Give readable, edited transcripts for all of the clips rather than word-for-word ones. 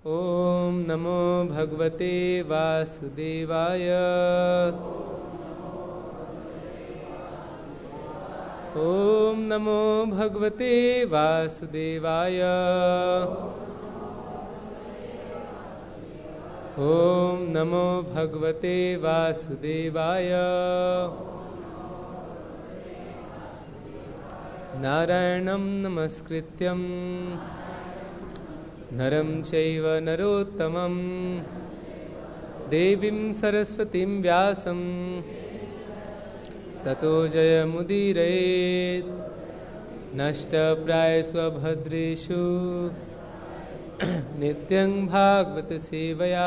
ओम नमो भगवते वासुदेवाय। ओम नमो भगवते वासुदेवाय। ओम नमो भगवते वासुदेवाय। नारायणं नमस्कृत्यं नरं चैव नरोत्तमं देवीं सरस्वतीं व्यासं ततो जयमुदीरयेत्। नष्टप्रायस्वभद्रेषु नित्यं भागवत सेवया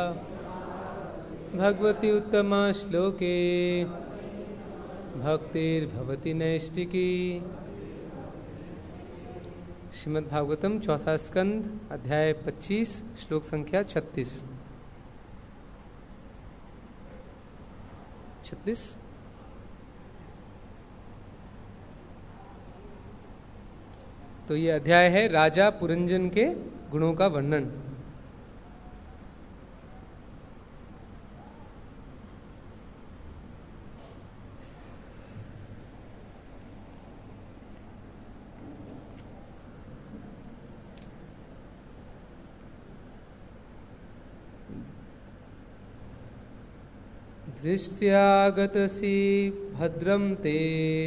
भगवती उत्तमा श्लोके भक्तिर्भवति नैष्टिकी। श्रीमद् भागवतम चौथा स्कंद अध्याय 25 श्लोक संख्या 36। तो ये अध्याय है राजा पुरंजन के गुणों का वर्णन। दृष्ट्यागतसि भद्रं ते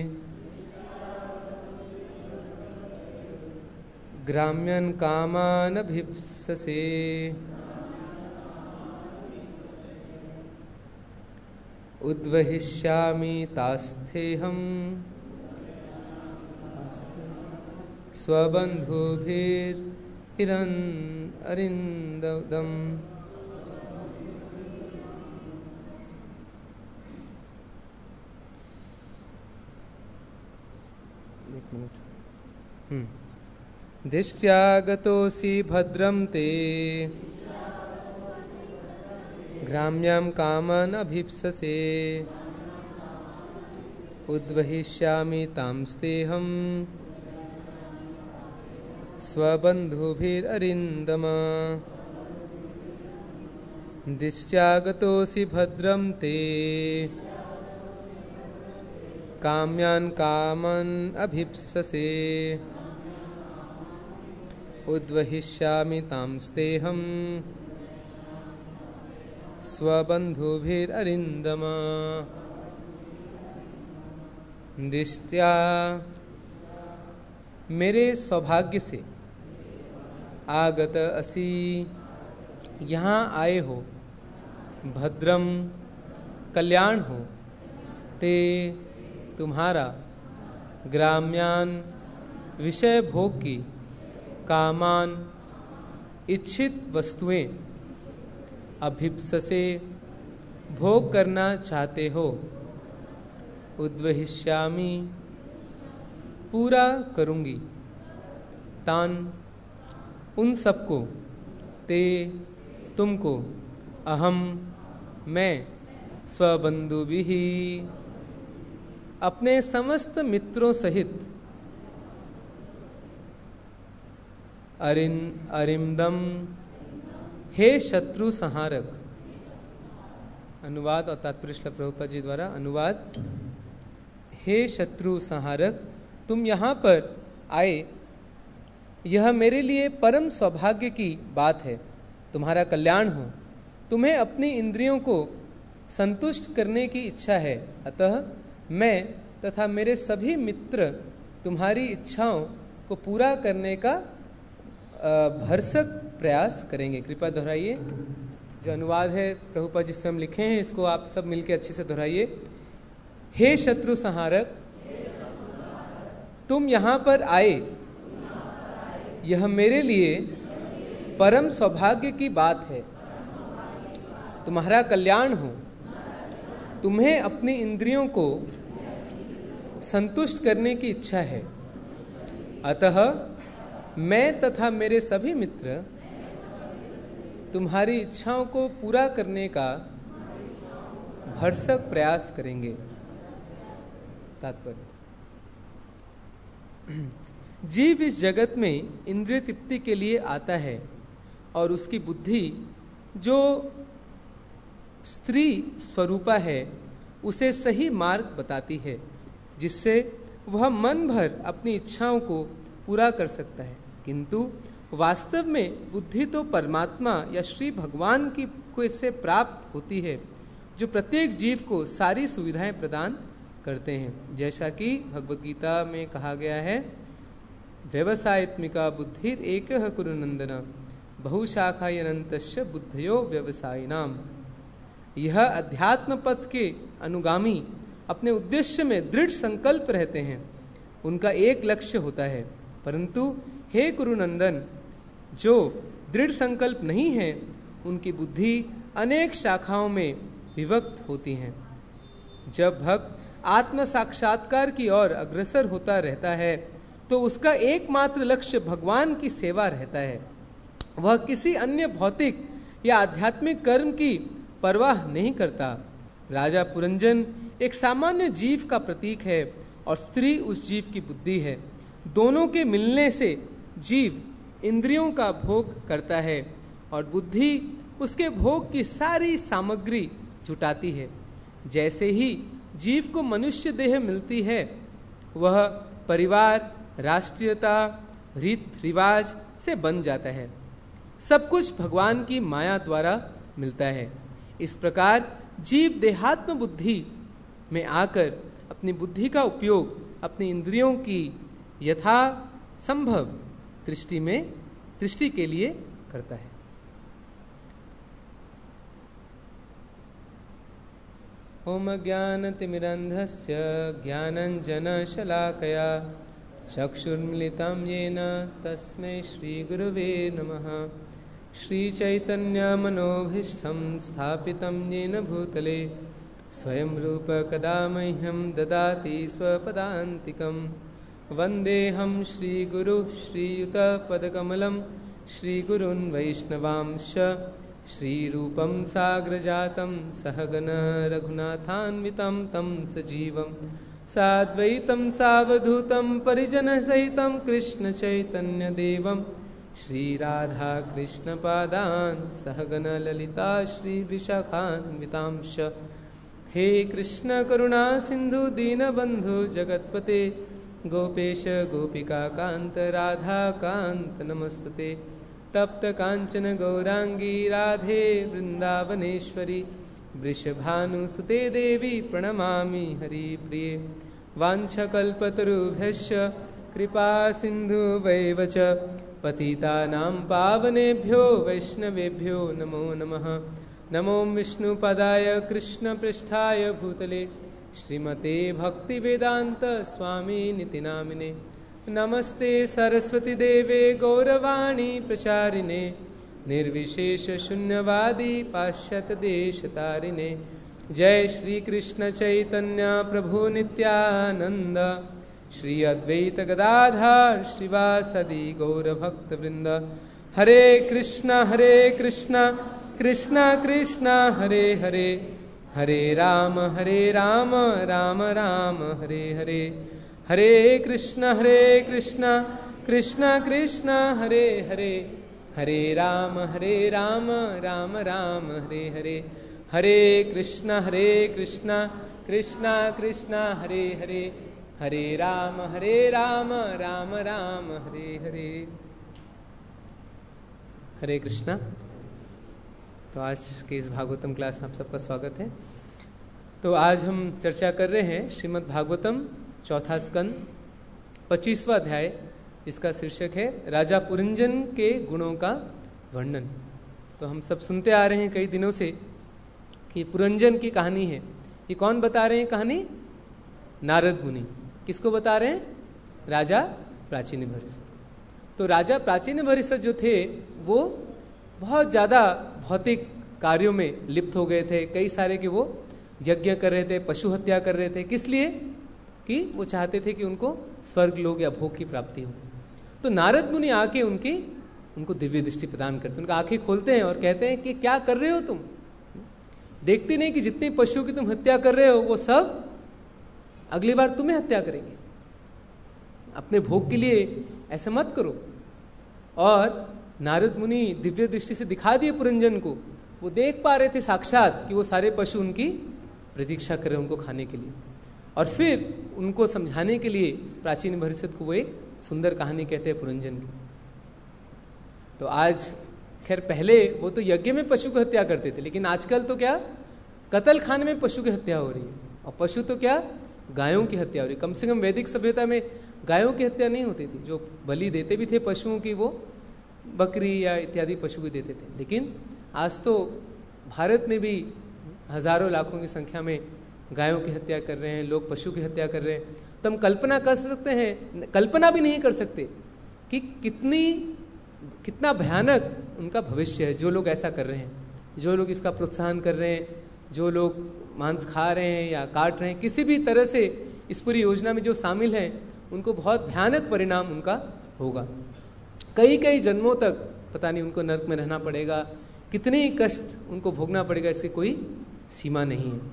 ग्राम्यन् कामानभीप्ससे। उद्वहिष्यामि तास्थेहम् स्वबन्धुभिररिन्दम्। दृष्ट्यागतोऽसि भद्रं ते ग्राम्यं कामान् अभीप्ससे। उद्वहिष्यामि तांस्तेहम् स्वबन्धुभिररिन्दम। दृष्ट्यागतोऽसि भद्रं ते काम्यान् कामान् अभीप्ससे। उद्वहिष्यामि तांस्तेहम् स्वबन्धुभिररिन्दम। दृष्ट्या मेरे सौभाग्य से आगत असि यहाँ आए हो, भद्रम कल्याण हो, ते तुम्हारा, ग्राम्यान विषय भोग की, कामान इच्छित वस्तुएं, अभिप्ससे भोग करना चाहते हो। उद्वहिष्यामि पूरा करूंगी, तान उन सबको, ते तुमको, अहम मैं, स्वबंधुभिः अपने समस्त मित्रों सहित, अरिंदम हे शत्रु संहारक। अनुवाद और तात्पर्य श्रील प्रभुपाद जी द्वारा अनुवाद। हे शत्रु संहारक, तुम यहाँ पर आए, यह मेरे लिए परम सौभाग्य की बात है। तुम्हारा कल्याण हो, तुम्हें अपनी इंद्रियों को संतुष्ट करने की इच्छा है, अतः मैं तथा मेरे सभी मित्र तुम्हारी इच्छाओं को पूरा करने का भरसक प्रयास करेंगे। कृपया दोहराइए। जो अनुवाद है प्रभुपाद जी स्वयं लिखे हैं, इसको आप सब मिलकर अच्छे से दोहराइए। हे शत्रु संहारक, तुम यहाँ पर आए, यह मेरे लिए परम सौभाग्य की बात है। तुम्हारा कल्याण हो, तुम्हें अपनी इंद्रियों को संतुष्ट करने की इच्छा है, अतः मैं तथा मेरे सभी मित्र तुम्हारी इच्छाओं को पूरा करने का भरसक प्रयास करेंगे। तात्पर्य, जीव इस जगत में इंद्रिय तृप्ति के लिए आता है, और उसकी बुद्धि जो स्त्री स्वरूपा है उसे सही मार्ग बताती है, जिससे वह मन भर अपनी इच्छाओं को पूरा कर सकता है। किंतु वास्तव में बुद्धि तो परमात्मा या श्री भगवान की को से प्राप्त होती है, जो प्रत्येक जीव को सारी सुविधाएं प्रदान करते हैं। जैसा कि भगवद गीता में कहा गया है, व्यवसायत्मिका बुद्धि एक कुरु नंदन बहुशाखायनन्तश्च बुद्धयो व्यवसायिनाम। यह अध्यात्म पथ के अनुगामी अपने उद्देश्य में दृढ़ संकल्प रहते हैं, उनका एक लक्ष्य होता है। परंतु हे कुरुनंदन, जो दृढ़ संकल्प नहीं है, उनकी बुद्धि अनेक शाखाओं में विभक्त होती हैं। जब भक्त आत्म साक्षात्कार की ओर अग्रसर होता रहता है तो उसका एकमात्र लक्ष्य भगवान की सेवा रहता है। वह किसी अन्य भौतिक या आध्यात्मिक कर्म की परवाह नहीं करता। राजा पुरंजन एक सामान्य जीव का प्रतीक है और स्त्री उस जीव की बुद्धि है। दोनों के मिलने से जीव इंद्रियों का भोग करता है और बुद्धि उसके भोग की सारी सामग्री जुटाती है। जैसे ही जीव को मनुष्य देह मिलती है, वह परिवार, राष्ट्रीयता, रीत रिवाज से बन जाता है। सब कुछ भगवान की माया द्वारा मिलता है। इस प्रकार जीव देहात्म बुद्धि में आकर अपनी बुद्धि का उपयोग अपनी इंद्रियों की यथा संभव दृष्टि के लिए करता है। ओम ज्ञानतिमिरन्धस्य ज्ञानञ्जनशलाकया चक्षुर्मिलितं येन तस्मै श्रीगुरवे नमः। श्रीचैतन्यमनोभीष्टं स्थापितं येन भूतले स्वयं रूप कदा मह्यं ददाति स्वपदान्तिकं। वन्देऽहं श्रीगुरु श्रीयुतपदकमलं श्रीगुरून् वैष्णवांश्च श्रीरूपं साग्रजातं सहगण रघुनाथान्वितं तं सजीवं साद्वैतं सावधूतं परिजनसहितं कृष्णचैतन्यदेवं श्रीराधाकृष्णपादान् सहगण ललिता श्रीविशाखान्वितांश्च। हे कृष्ण करुणा सिंधु दीनबंधु जगत्पते गोपेश गोपिका कांत राधा कांत नमस्तुते। तप्त कांचन गौरांगी राधे वृंदावनेश्वरी वृषभानुसुते देवी प्रणमामि हरिप्रिये। वाञ्छकल्पतरुभ्यश्च कृपा सिन्धुवैव च पतितानां पावनेभ्यो वैष्णवेभ्यो नमो नमः। नमो विष्णुपदाय कृष्णपृष्ठाय भूतले श्रीमते भक्तिवेदांत स्वामी निति नामिने। नमस्ते सरस्वती देवे गौरवाणी प्रचारिणे निर्विशेष शून्यवादी पाश्चात्य देशतारिणे। जय श्री कृष्ण चैतन्य प्रभु नित्यानंद श्री अद्वैत गदाधर श्रीवासदि गौरभक्तवृंद। हरे कृष्ण कृष्ण कृष्ण हरे हरे, हरे राम राम राम हरे हरे। हरे कृष्ण कृष्ण कृष्ण हरे हरे, हरे राम राम राम हरे हरे। हरे कृष्ण कृष्ण कृष्ण हरे हरे, हरे राम राम राम हरे हरे। हरे कृष्णा। तो आज के इस भागवतम क्लास में आप सबका स्वागत है। तो आज हम चर्चा कर रहे हैं श्रीमद् भागवतम चौथा स्कंद 25वां अध्याय, इसका शीर्षक है राजा पुरंजन के गुणों का वर्णन। तो हम सब सुनते आ रहे हैं कई दिनों से कि पुरंजन की कहानी है। ये कौन बता रहे हैं कहानी? नारद मुनि। किसको बता रहे हैं? राजा प्राचीनभरिष्ठ। तो राजा प्राचीनभरिष्ठ जो थे वो बहुत ज़्यादा भौतिक कार्यों में लिप्त हो गए थे। कई सारे के वो यज्ञ कर रहे थे, पशु हत्या कर रहे थे। किस लिए? कि वो चाहते थे कि उनको स्वर्ग लोग या भोग की प्राप्ति हो। तो नारद मुनि आके उनको दिव्य दृष्टि प्रदान करते हैं, उनका आंखें खोलते हैं और कहते हैं कि क्या कर रहे हो तुम? देखते नहीं कि जितने पशु की तुम हत्या कर रहे हो वो सब अगली बार तुम्हें हत्या करेंगे। अपने भोग के लिए ऐसा मत करो। और नारद मुनि दिव्य दृष्टि से दिखा दिए पुरंजन को, वो देख पा रहे थे साक्षात कि वो सारे पशु उनकी प्रतीक्षा कर रहे हैं उनको खाने के लिए। और फिर उनको समझाने के लिए प्राचीन भविष्य को वो एक सुंदर कहानी कहते हैं पुरंजन की। तो आज खैर पहले वो तो यज्ञ में पशु की हत्या करते थे, लेकिन आजकल तो क्या कत्ल खाने में पशु की हत्या हो रही है। और पशु तो क्या गायों की हत्या हो रही है। कम से कम वैदिक सभ्यता में गायों की हत्या नहीं होती थी। जो बलि देते भी थे पशुओं की, वो बकरी या इत्यादि पशु की देते थे। लेकिन आज तो भारत में भी हजारों लाखों की संख्या में गायों की हत्या कर रहे हैं लोग, पशु की हत्या कर रहे हैं। तो हम कल्पना कर सकते हैं, कल्पना भी नहीं कर सकते कि कितना भयानक उनका भविष्य है जो लोग ऐसा कर रहे हैं, जो लोग इसका प्रोत्साहन कर रहे हैं, जो लोग मांस खा रहे हैं या काट रहे हैं, किसी भी तरह से इस पूरी योजना में जो शामिल हैं, उनको बहुत भयानक परिणाम उनका होगा। कई कई जन्मों तक पता नहीं उनको नरक में रहना पड़ेगा, कितने कष्ट उनको भोगना पड़ेगा, इसकी कोई सीमा नहीं है।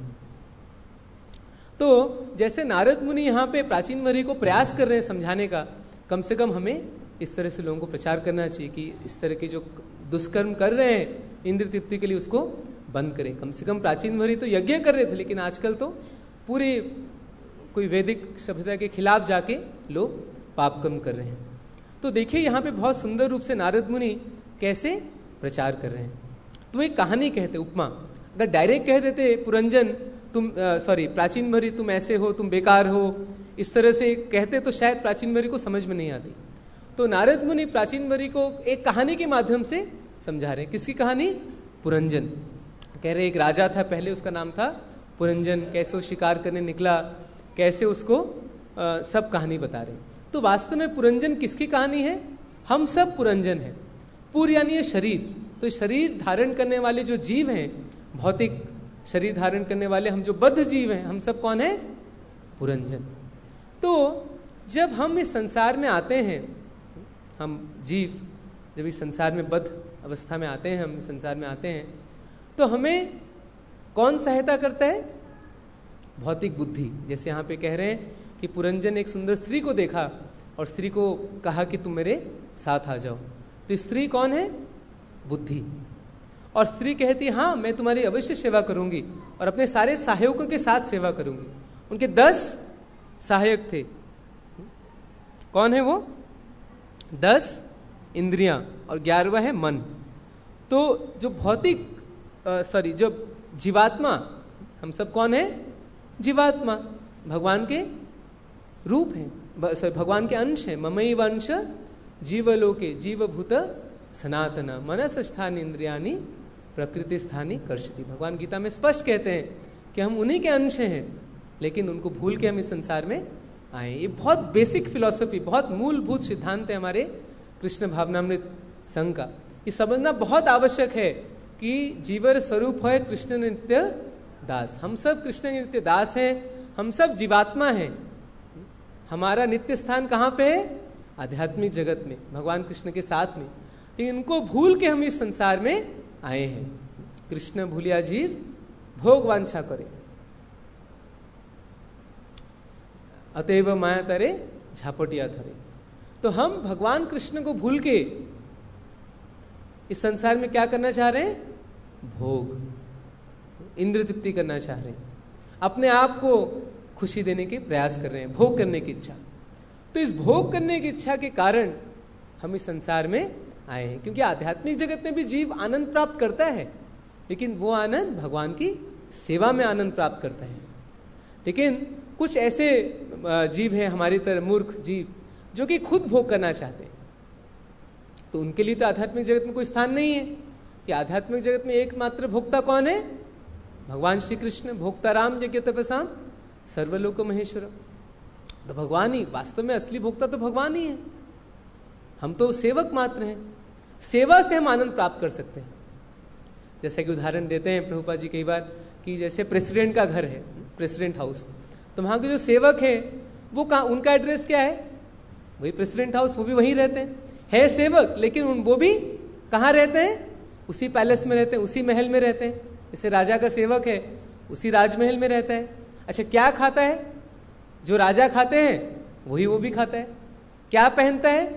तो जैसे नारद मुनि यहाँ पे प्राचीन मरी को प्रयास कर रहे हैं समझाने का, कम से कम हमें इस तरह से लोगों को प्रचार करना चाहिए कि इस तरह के जो दुष्कर्म कर रहे हैं इंद्र तृप्ति के लिए, उसको बंद करें। कम से कम प्राचीन मरी तो यज्ञ कर रहे थे, लेकिन आजकल तो पूरे कोई वैदिक सभ्यता के खिलाफ जाके लोग पाप कर्म कर रहे हैं। तो देखिए यहाँ पे बहुत सुंदर रूप से नारद मुनि कैसे प्रचार कर रहे हैं। तो एक कहानी कहते, उपमा। अगर डायरेक्ट कह देते पुरंजन प्राचीन भरी तुम ऐसे हो, तुम बेकार हो, इस तरह से कहते तो शायद प्राचीन भरी को समझ में नहीं आती। तो नारद मुनि प्राचीन भरी को एक कहानी के माध्यम से समझा रहे हैं। किसकी कहानी? पुरंजन। कह रहे एक राजा था पहले, उसका नाम था पुरंजन, कैसे वो शिकार करने निकला, कैसे उसको सब कहानी बता रहे। तो वास्तव में पुरंजन किसकी कहानी है? हम सब पुरंजन है। पुर यानी ये शरीर, तो शरीर धारण करने वाले जो जीव हैं, भौतिक शरीर धारण करने वाले हम जो बद्ध जीव हैं, हम सब कौन है? पुरंजन। तो जब हम इस संसार में आते हैं, हम जीव जब इस संसार में बद्ध अवस्था में आते हैं, हम इस संसार में आते हैं, तो हमें कौन सहायता करता है? भौतिक बुद्धि। जैसे यहाँ पे कह रहे हैं कि पुरंजन एक सुंदर स्त्री को देखा और स्त्री को कहा कि तुम मेरे साथ आ जाओ। तो स्त्री कौन है? बुद्धि। और स्त्री कहती हाँ मैं तुम्हारी अवश्य सेवा करूंगी और अपने सारे सहायकों के साथ सेवा करूंगी। उनके 10 सहायक थे। कौन है वो? 10 इंद्रियां और 11वां है मन। तो जो भौतिक जो जीवात्मा, हम सब कौन है? जीवात्मा भगवान के रूप है, भगवान के अंश है। ममैव अंश जीवलोके जीवभूत सनातन मनस स्थान इंद्रियानि प्रकृति स्थानी कर्षति। भगवान गीता में स्पष्ट कहते हैं कि हम उन्हीं के अंश हैं, लेकिन उनको भूल के हम इस संसार में आए। ये बहुत बेसिक फिलॉसफी, बहुत मूलभूत सिद्धांत है हमारे कृष्ण भावनामृत संघ का। ये समझना बहुत आवश्यक है कि जीवर स्वरूप है कृष्ण नित्य दास। हम सब कृष्ण नित्य दास हैं, हम सब जीवात्मा हैं। हमारा नित्य स्थान कहाँ पे है? आध्यात्मिक जगत में, भगवान कृष्ण के साथ में। इनको भूल के हम इस संसार में आए हैं। कृष्ण भूलिया जीव भोग वांछा करे, अतएव माया तरे झापटिया धरे। तो हम भगवान कृष्ण को भूल के इस संसार में क्या करना चाह रहे हैं? भोग, इंद्र तृप्ति करना चाह रहे हैं, अपने आप को खुशी देने के प्रयास कर रहे हैं, भोग करने की इच्छा। तो इस भोग करने की इच्छा के कारण हम इस संसार में आए हैं। क्योंकि आध्यात्मिक जगत में भी जीव आनंद प्राप्त करता है, लेकिन वो आनंद भगवान की सेवा में आनंद प्राप्त करता है। लेकिन कुछ ऐसे जीव हैं हमारी तरह मूर्ख जीव जो कि खुद भोग करना चाहते हैं। तो उनके लिए तो आध्यात्मिक जगत में कोई स्थान नहीं है। कि आध्यात्मिक जगत में एकमात्र भोक्ता कौन है? भगवान श्री कृष्ण। भोक्ता राम यज्ञ तपसाम सर्वलोक महेश्वर। तो भगवान ही वास्तव में असली भोक्ता तो भगवान ही है। हम तो सेवक मात्र हैं। सेवा से हम आनंद प्राप्त कर सकते हैं। जैसे कि उदाहरण देते हैं प्रभुपाद जी कई बार कि जैसे प्रेसिडेंट का घर है, प्रेसिडेंट हाउस, तो वहां के जो सेवक है वो कहाँ, उनका एड्रेस क्या है? वही प्रेसिडेंट हाउस, वो भी वहीं रहते हैं, है सेवक, लेकिन वो भी कहाँ रहते हैं? उसी पैलेस में रहते हैं, उसी महल में रहते हैं। जैसे राजा का सेवक है उसी राजमहल में रहता है। अच्छा, क्या खाता है? जो राजा खाते हैं वही वो भी खाता है। क्या पहनता है?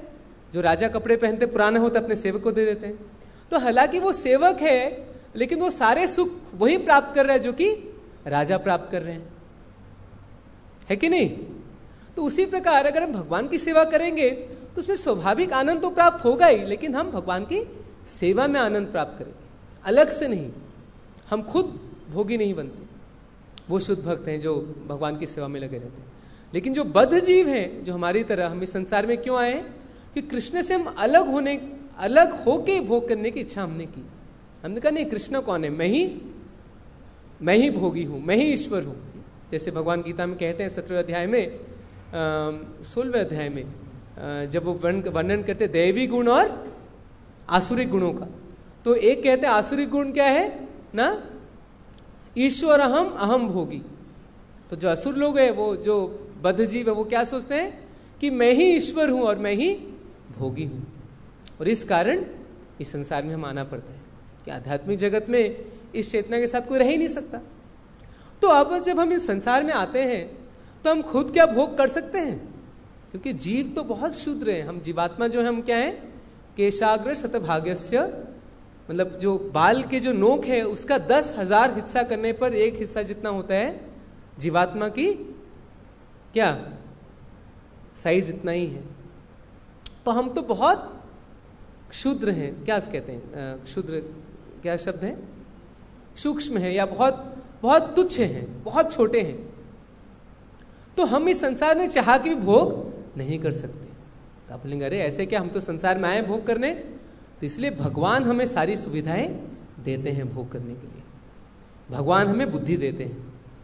जो राजा कपड़े पहनते पुराने होते अपने सेवक को दे देते हैं। तो हालांकि वो सेवक है, लेकिन वो सारे सुख वही प्राप्त कर रहा है जो कि राजा प्राप्त कर रहे हैं, है कि नहीं? तो उसी प्रकार अगर हम भगवान की सेवा करेंगे तो उसमें स्वाभाविक आनंद तो प्राप्त होगा ही, लेकिन हम भगवान की सेवा में आनंद प्राप्त करेंगे, अलग से नहीं। हम खुद भोगी नहीं बनते, वो शुद्ध भक्त हैं जो भगवान की सेवा में लगे रहते हैं। लेकिन जो बद्ध जीव हैं, जो हमारी तरह, हम इस संसार में क्यों आए? कि कृष्ण से हम अलग होके भोग करने की इच्छा हमने की। हमने कहा नहीं, कृष्ण कौन है? मैं ही भोगी हूं, मैं ही ईश्वर हूं। जैसे भगवान गीता में कहते हैं 17वें अध्याय में, 16वें अध्याय में, जब वो वर्णन करते दैवी गुण और आसुरिक गुणों का, तो एक कहते हैं आसुरिक गुण क्या है ना, ईश्वर अहम भोगी। तो जो असुर लोग हैं, वो जो बद्ध जीव है, वो क्या सोचते हैं कि मैं ही ईश्वर हूं और मैं ही भोगी हूं। और इस कारण इस संसार में हम आना पड़ता है कि आध्यात्मिक जगत में इस चेतना के साथ कोई रह ही नहीं सकता। तो अब जब हम इस संसार में आते हैं तो हम खुद क्या भोग कर सकते हैं? क्योंकि जीव तो बहुत क्षुद्र है। हम जीवात्मा जो है, हम क्या है? केशाग्र शतभाग्यस्य, मतलब जो बाल के जो नोक है उसका 10,000 हिस्सा करने पर एक हिस्सा जितना होता है जीवात्मा की क्या साइज, इतना ही है। तो हम तो बहुत क्षुद्र हैं, क्या कहते हैं क्षुद्र, क्या शब्द है? सूक्ष्म है, या बहुत तुच्छ हैं, बहुत छोटे हैं। तो हम इस संसार में चाह के भी भोग नहीं कर सकते। तो आप बोलेंगे अरे ऐसे क्या, हम तो संसार में आए भोग करने। तो इसलिए भगवान हमें सारी सुविधाएं देते हैं भोग करने के लिए। भगवान हमें बुद्धि देते हैं,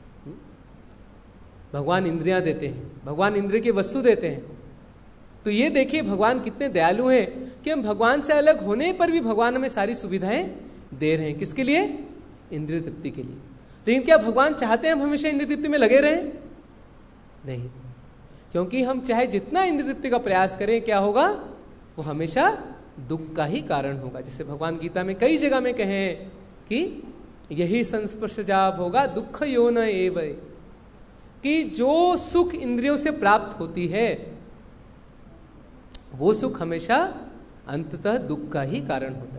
भगवान इंद्रियां देते हैं, भगवान इंद्रिय की वस्तु देते हैं। तो ये देखिए भगवान कितने दयालु हैं कि हम भगवान से अलग होने पर भी भगवान हमें सारी सुविधाएं दे रहे हैं। किसके लिए? इंद्रिय तृप्ति के लिए। लेकिन क्या भगवान चाहते हैं हम हमेशा इंद्रिय तृप्ति में लगे रहें? नहीं, क्योंकि हम चाहे जितना इंद्रिय तृप्ति का प्रयास करें, क्या होगा? वो हमेशा दुख का ही कारण होगा। जैसे भगवान गीता में कई जगह में कहे कि यही संस्पर्शजा होगा दुख यो न एव, कि जो सुख इंद्रियों से प्राप्त होती है वो सुख हमेशा अंततः दुख का ही कारण होता है।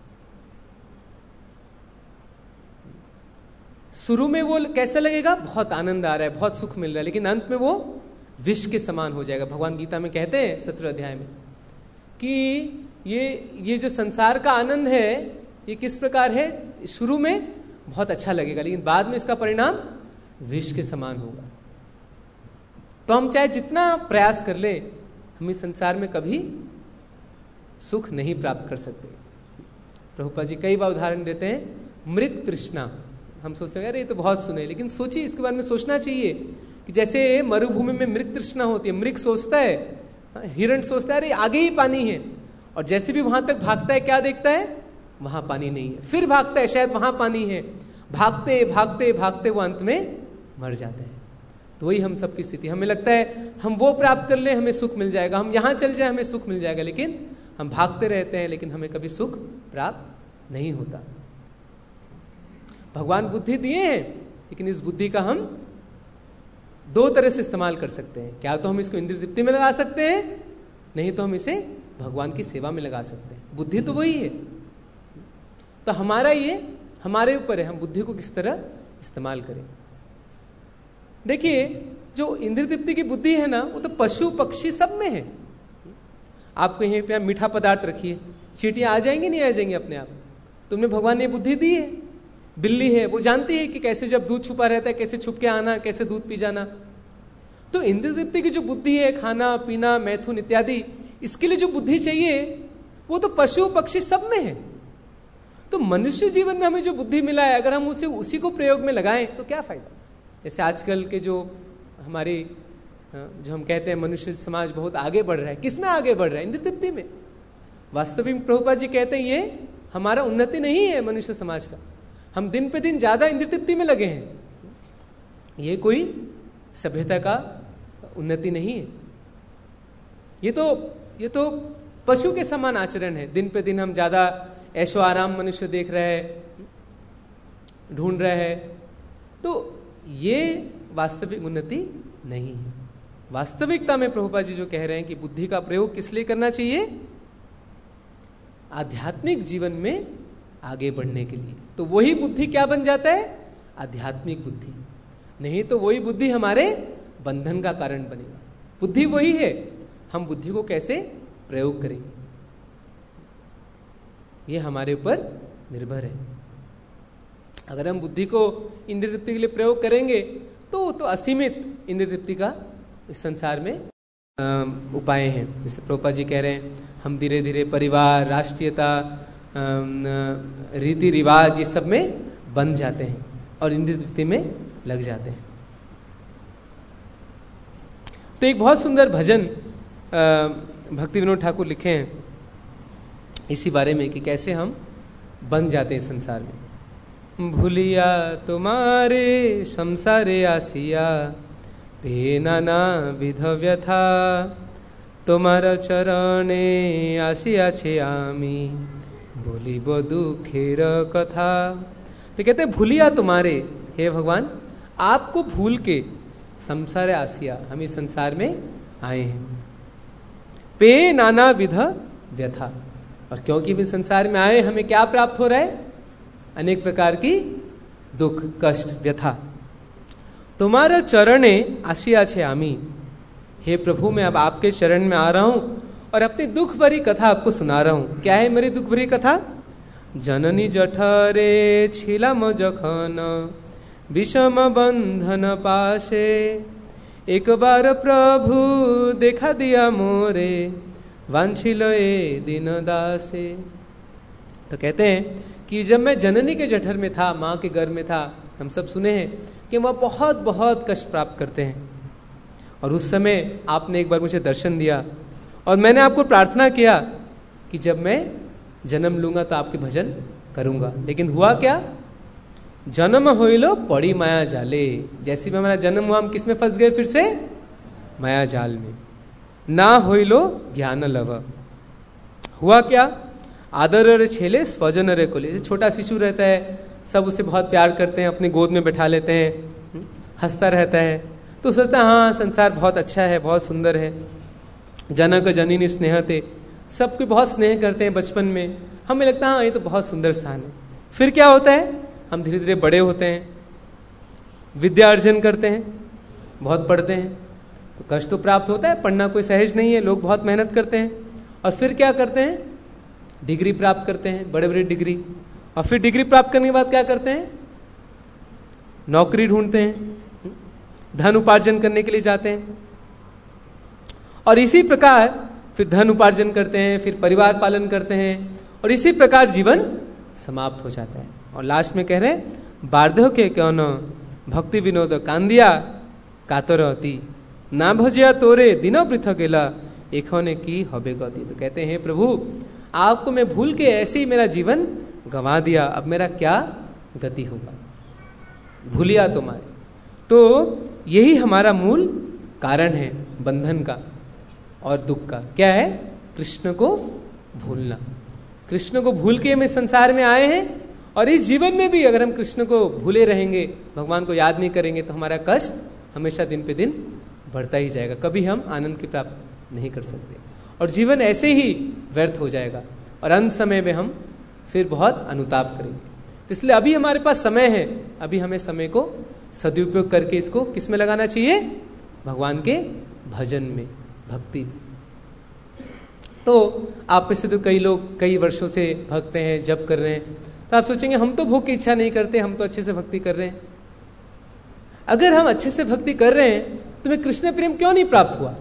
शुरू में वो कैसा लगेगा? बहुत आनंद आ रहा है, बहुत सुख मिल रहा है, लेकिन अंत में वो विष के समान हो जाएगा। भगवान गीता में कहते हैं 17वें अध्याय में कि ये जो संसार का आनंद है ये किस प्रकार है? शुरू में बहुत अच्छा लगेगा, लेकिन बाद में इसका परिणाम विष के समान होगा। तो हम चाहे जितना प्रयास कर लें, हम इस संसार में कभी सुख नहीं प्राप्त कर सकते। प्रभुपाद जी कई बार उदाहरण देते हैं मृग तृष्णा। हम सोचते हैं अरे ये तो बहुत सुने, लेकिन सोचिए, इसके बारे में सोचना चाहिए कि जैसे मरुभूमि में मृग तृष्णा होती है, मृग सोचता है, हिरण सोचता है अरे आगे ही पानी है, और जैसे भी वहां तक भागता है क्या देखता है? वहां पानी नहीं है। फिर भागता है, शायद वहां पानी है। भागते भागते भागते वो अंत में मर जाते हैं। तो वही हम सबकी स्थिति। हमें लगता है हम वो प्राप्त कर ले हमें सुख मिल जाएगा, हम यहां चल जाए हमें सुख मिल जाएगा, लेकिन हम भागते रहते हैं, लेकिन हमें कभी सुख प्राप्त नहीं होता। भगवान बुद्धि दिए हैं, लेकिन इस बुद्धि का हम दो तरह से इस्तेमाल कर सकते हैं। क्या तो हम इसको इंद्रिय तृप्ति में लगा सकते हैं, नहीं तो हम इसे भगवान की सेवा में लगा सकते हैं। बुद्धि तो वही है। तो ये हमारे ऊपर है, हम बुद्धि को किस तरह इस्तेमाल करें। देखिए जो इंद्रिय तृप्ति की बुद्धि है ना, वो तो पशु पक्षी सब में है। आपको यहीं पे मीठा पदार्थ रखिए, चींटियां आ जाएंगी नहीं आ जाएंगी अपने आप? तुमने भगवान ने बुद्धि दी है। बिल्ली है, वो जानती है कि कैसे जब दूध छुपा रहता है कैसे छुप के आना, कैसे दूध पी जाना। तो इंद्रिय तृप्ति की जो बुद्धि है, खाना पीना मैथुन इत्यादि, इसके लिए जो बुद्धि चाहिए वो तो पशु पक्षी सब में है। तो मनुष्य जीवन में हमें जो बुद्धि मिला है, अगर हम उसी को प्रयोग में लगाएं तो क्या फायदा। जैसे आजकल के जो हमारी जो हम कहते हैं मनुष्य समाज बहुत आगे बढ़ रहा है, किसमें आगे बढ़ रहा है? इंद्रिय तृप्ति में। वास्तविक प्रभुपाद जी कहते हैं ये हमारा उन्नति नहीं है मनुष्य समाज का। हम दिन पे दिन ज्यादा इंद्रिय तृप्ति में लगे हैं, ये कोई सभ्यता का उन्नति नहीं है। ये तो पशु के समान आचरण है। दिन पे दिन हम ज्यादा ऐशो आराम मनुष्य देख रहे हैं, ढूंढ रहे हैं, तो ये वास्तविक उन्नति नहीं है। वास्तविकता में प्रभुपाद जी जो कह रहे हैं कि बुद्धि का प्रयोग किस लिए करना चाहिए? आध्यात्मिक जीवन में आगे बढ़ने के लिए। तो वही बुद्धि क्या बन जाता है? आध्यात्मिक बुद्धि। नहीं तो वही बुद्धि हमारे बंधन का कारण बनेगा। बुद्धि वही है, हम बुद्धि को कैसे प्रयोग करेंगे ये हमारे ऊपर निर्भर है। अगर हम बुद्धि को इंद्रिय तृप्ति के लिए प्रयोग करेंगे तो असीमित इंद्रिय तृप्ति का इस संसार में उपाय हैं। जैसे प्रभुपाद जी कह रहे हैं, हम धीरे धीरे परिवार, राष्ट्रीयता, रीति रिवाज ये सब में बंध जाते हैं और इंद्रिय तृप्ति में लग जाते हैं। तो एक बहुत सुंदर भजन भक्ति विनोद ठाकुर लिखे हैं इसी बारे में कि कैसे हम बंध जाते हैं संसार में। भूलिया तुम्हारे संसारे आसिया, पे नाना विध व्यथा, तुम्हारा चरणे आसियाछे आमी, बोलिब दुखेर कथा। तो कहते हैं भूलिया तुम्हारे, हे भगवान आपको भूल के संसार आसिया, हम इस संसार में आए हैं। पे नाना विध व्यथा, और क्योंकि भी संसार में आए हमें क्या प्राप्त हो रहा है? अनेक प्रकार की दुख, कष्ट, व्यथा। तुम्हारा चरणे आसिया छे आमी, हे प्रभु मैं अब आपके चरण में आ रहा हूं और अपनी दुख भरी कथा आपको सुना रहा हूं। क्या है मेरी दुख भरी कथा? जननी जठरे छिलाम जखन, विषम बंधन पाशे, एक बार प्रभु देखा दिया मोरे, वांछिल ए दिन दासे। तो कहते हैं कि जब मैं जननी के जठर में था, माँ के गर्भ में था, हम सब सुने हैं कि वह बहुत बहुत कष्ट प्राप्त करते हैं। और उस समय आपने एक बार मुझे दर्शन दिया और मैंने आपको प्रार्थना किया कि जब मैं जन्म लूंगा तो आपके भजन करूंगा। लेकिन हुआ क्या? जन्म होइलो पड़ी माया जाले। जैसे भी हमारा जन्म हुआ हम किस में फंस गए? फिर से माया जाल में। ना होइलो ज्ञान लव। हुआ क्या? आदर रे छेले स्वजन रे कोले। छोटा शिशु रहता है, सब उसे बहुत प्यार करते हैं, अपनी गोद में बैठा लेते हैं, हंसता रहता है, तो सोचता है हाँ संसार बहुत अच्छा है, बहुत सुंदर है। जनक जननी स्नेह थे, सबके बहुत स्नेह करते हैं बचपन में, हमें लगता है हाँ ये तो बहुत सुंदर स्थान है। फिर क्या होता है? हम धीरे धीरे बड़े होते हैं, विद्या अर्जन करते हैं, बहुत पढ़ते हैं, तो कष्ट तो प्राप्त होता है, पढ़ना कोई सहज नहीं है, लोग बहुत मेहनत करते हैं। और फिर क्या करते हैं? डिग्री प्राप्त करते हैं, बड़े बड़े डिग्री। और फिर डिग्री प्राप्त करने के बाद क्या करते हैं? नौकरी ढूंढते हैं, धन उपार्जन करने के लिए जाते हैं, और इसी प्रकार फिर धन उपार्जन करते हैं, फिर परिवार पालन करते हैं, और इसी प्रकार जीवन समाप्त हो जाता है। और लास्ट में कह रहे हैं बार्धक्य क्यों न भक्ति विनोद कांदिया कातरती, ना भजिया तोरे दिनो पृथक गेला, एखने की हबे गति। तो कहते हैं प्रभु आपको मैं भूल के ऐसे ही मेरा जीवन गंवा दिया, अब मेरा क्या गति होगा? भूलिया तुम्हारे। तो यही हमारा मूल कारण है बंधन का और दुख का। क्या है? कृष्ण को भूलना। कृष्ण को भूल के हम इस संसार में आए हैं, और इस जीवन में भी अगर हम कृष्ण को भूले रहेंगे, भगवान को याद नहीं करेंगे, तो हमारा कष्ट हमेशा दिन पे दिन बढ़ता ही जाएगा। कभी हम आनंद की प्राप्त नहीं कर सकते और जीवन ऐसे ही व्यर्थ हो जाएगा, और अंत समय में हम फिर बहुत अनुताप करेंगे। तो इसलिए अभी हमारे पास समय है, अभी हमें समय को सदुपयोग करके इसको किस में लगाना चाहिए? भगवान के भजन में, भक्ति में। तो आप में से तो कई लोग कई वर्षों से भक्त हैं, जप कर रहे हैं, तो आप सोचेंगे हम तो भोग की इच्छा नहीं करते, हम तो अच्छे से भक्ति कर रहे हैं। अगर हम अच्छे से भक्ति कर रहे हैं तो हमें कृष्ण प्रेम क्यों नहीं प्राप्त हुआ?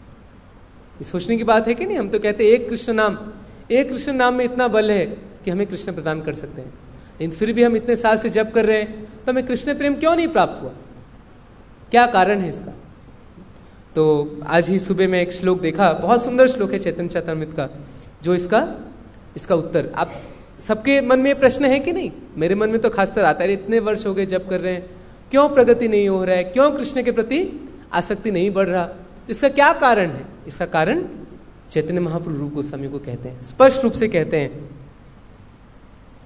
ये सोचने की बात है कि नहीं? हम तो कहते हैं एक कृष्ण नाम में इतना बल है कि हमें कृष्ण प्रदान कर सकते हैं, लेकिन फिर भी हम इतने साल से जप कर रहे हैं तो हमें कृष्ण प्रेम क्यों नहीं प्राप्त हुआ? क्या कारण है इसका? तो आज ही सुबह में एक श्लोक देखा, बहुत सुंदर श्लोक है चैतन्य चरितामृत का, जो इसका उत्तर। आप सबके मन में प्रश्न है कि नहीं? मेरे मन में तो खासकर आता है, इतने वर्ष हो गए जप कर रहे हैं, क्यों प्रगति नहीं हो रहा है, क्यों कृष्ण के प्रति आसक्ति नहीं बढ़ रहा? इसका क्या कारण है? इसका कारण चैतन्य महाप्रभु रूप गोस्वामी को कहते हैं, स्पष्ट रूप से कहते हैं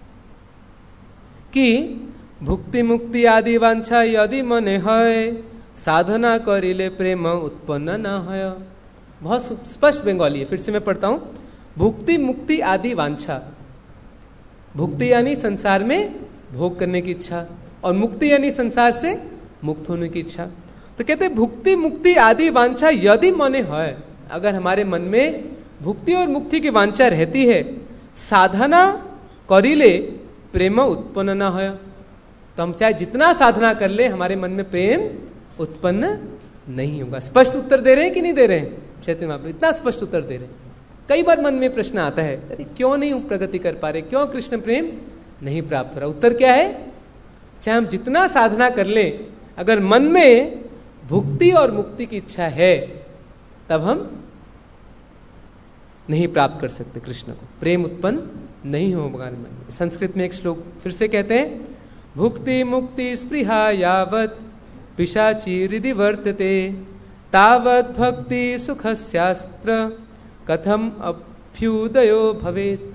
कि भुक्ति मुक्ति आदि वांछा यदि मने है, साधना करिले प्रेम उत्पन्न न है। बहुत स्पष्ट बंगाली है, फिर से मैं पढ़ता हूं। भुक्ति मुक्ति आदि वांछा, भुक्ति यानी संसार में भोग करने की इच्छा, और मुक्ति यानी संसार से मुक्त होने की इच्छा। तो कहते हैं भुक्ति मुक्ति आदि वांछा यदि मने है, अगर हमारे मन में भुक्ति और मुक्ति की वांछा रहती है, साधना करिले प्रेम उत्पन्न न है, तो हम चाहे जितना साधना कर ले हमारे मन में प्रेम उत्पन्न नहीं होगा। स्पष्ट उत्तर दे रहे हैं कि नहीं दे रहे हैं? चैतन्य महाप्रभु इतना स्पष्ट उत्तर दे रहे हैं। कई बार मन में प्रश्न आता है, अरे क्यों नहीं प्रगति कर पा रहे, क्यों कृष्ण प्रेम नहीं प्राप्त हो रहा? उत्तर क्या है? चाहे हम जितना साधना कर ले, अगर मन में भुक्ति और मुक्ति की इच्छा है, तब हम नहीं प्राप्त कर सकते कृष्ण को, प्रेम उत्पन्न नहीं होगा मन में। संस्कृत में एक श्लोक फिर से कहते हैं, भुक्ति मुक्ति स्पृहा यावत् पिशाची हृदि वर्तते तावत् भक्ति सुखस्यास्त्र कथम अभ्युदयो भवेत्।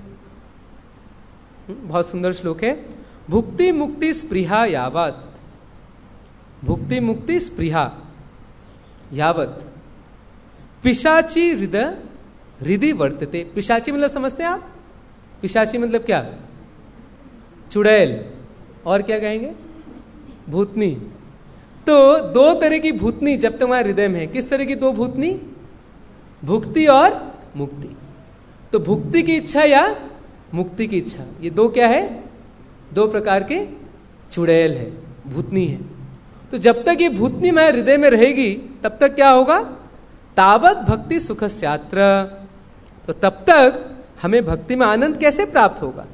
बहुत सुंदर श्लोक है। भुक्ति मुक्ति स्पृहा यावत्, भुक्ति मुक्ति स्पृहा यावत् पिशाची हृदि वर्तते। पिशाची मतलब समझते हैं आप? पिशाची मतलब क्या? चुड़ैल, और क्या कहेंगे? भूतनी। तो दो तरह की भूतनी जब तक हमारे हृदय में है। किस तरह की दो भूतनी? भुक्ति और मुक्ति। तो भुक्ति की इच्छा या मुक्ति की इच्छा, ये दो क्या है? दो प्रकार के चुड़ैल है, भूतनी है। तो जब तक ये भूतनी हमारे हृदय में रहेगी तब तक क्या होगा? तावत भक्ति सुखस्यात्र, तो तब तक हमें भक्ति में आनंद कैसे प्राप्त होगा?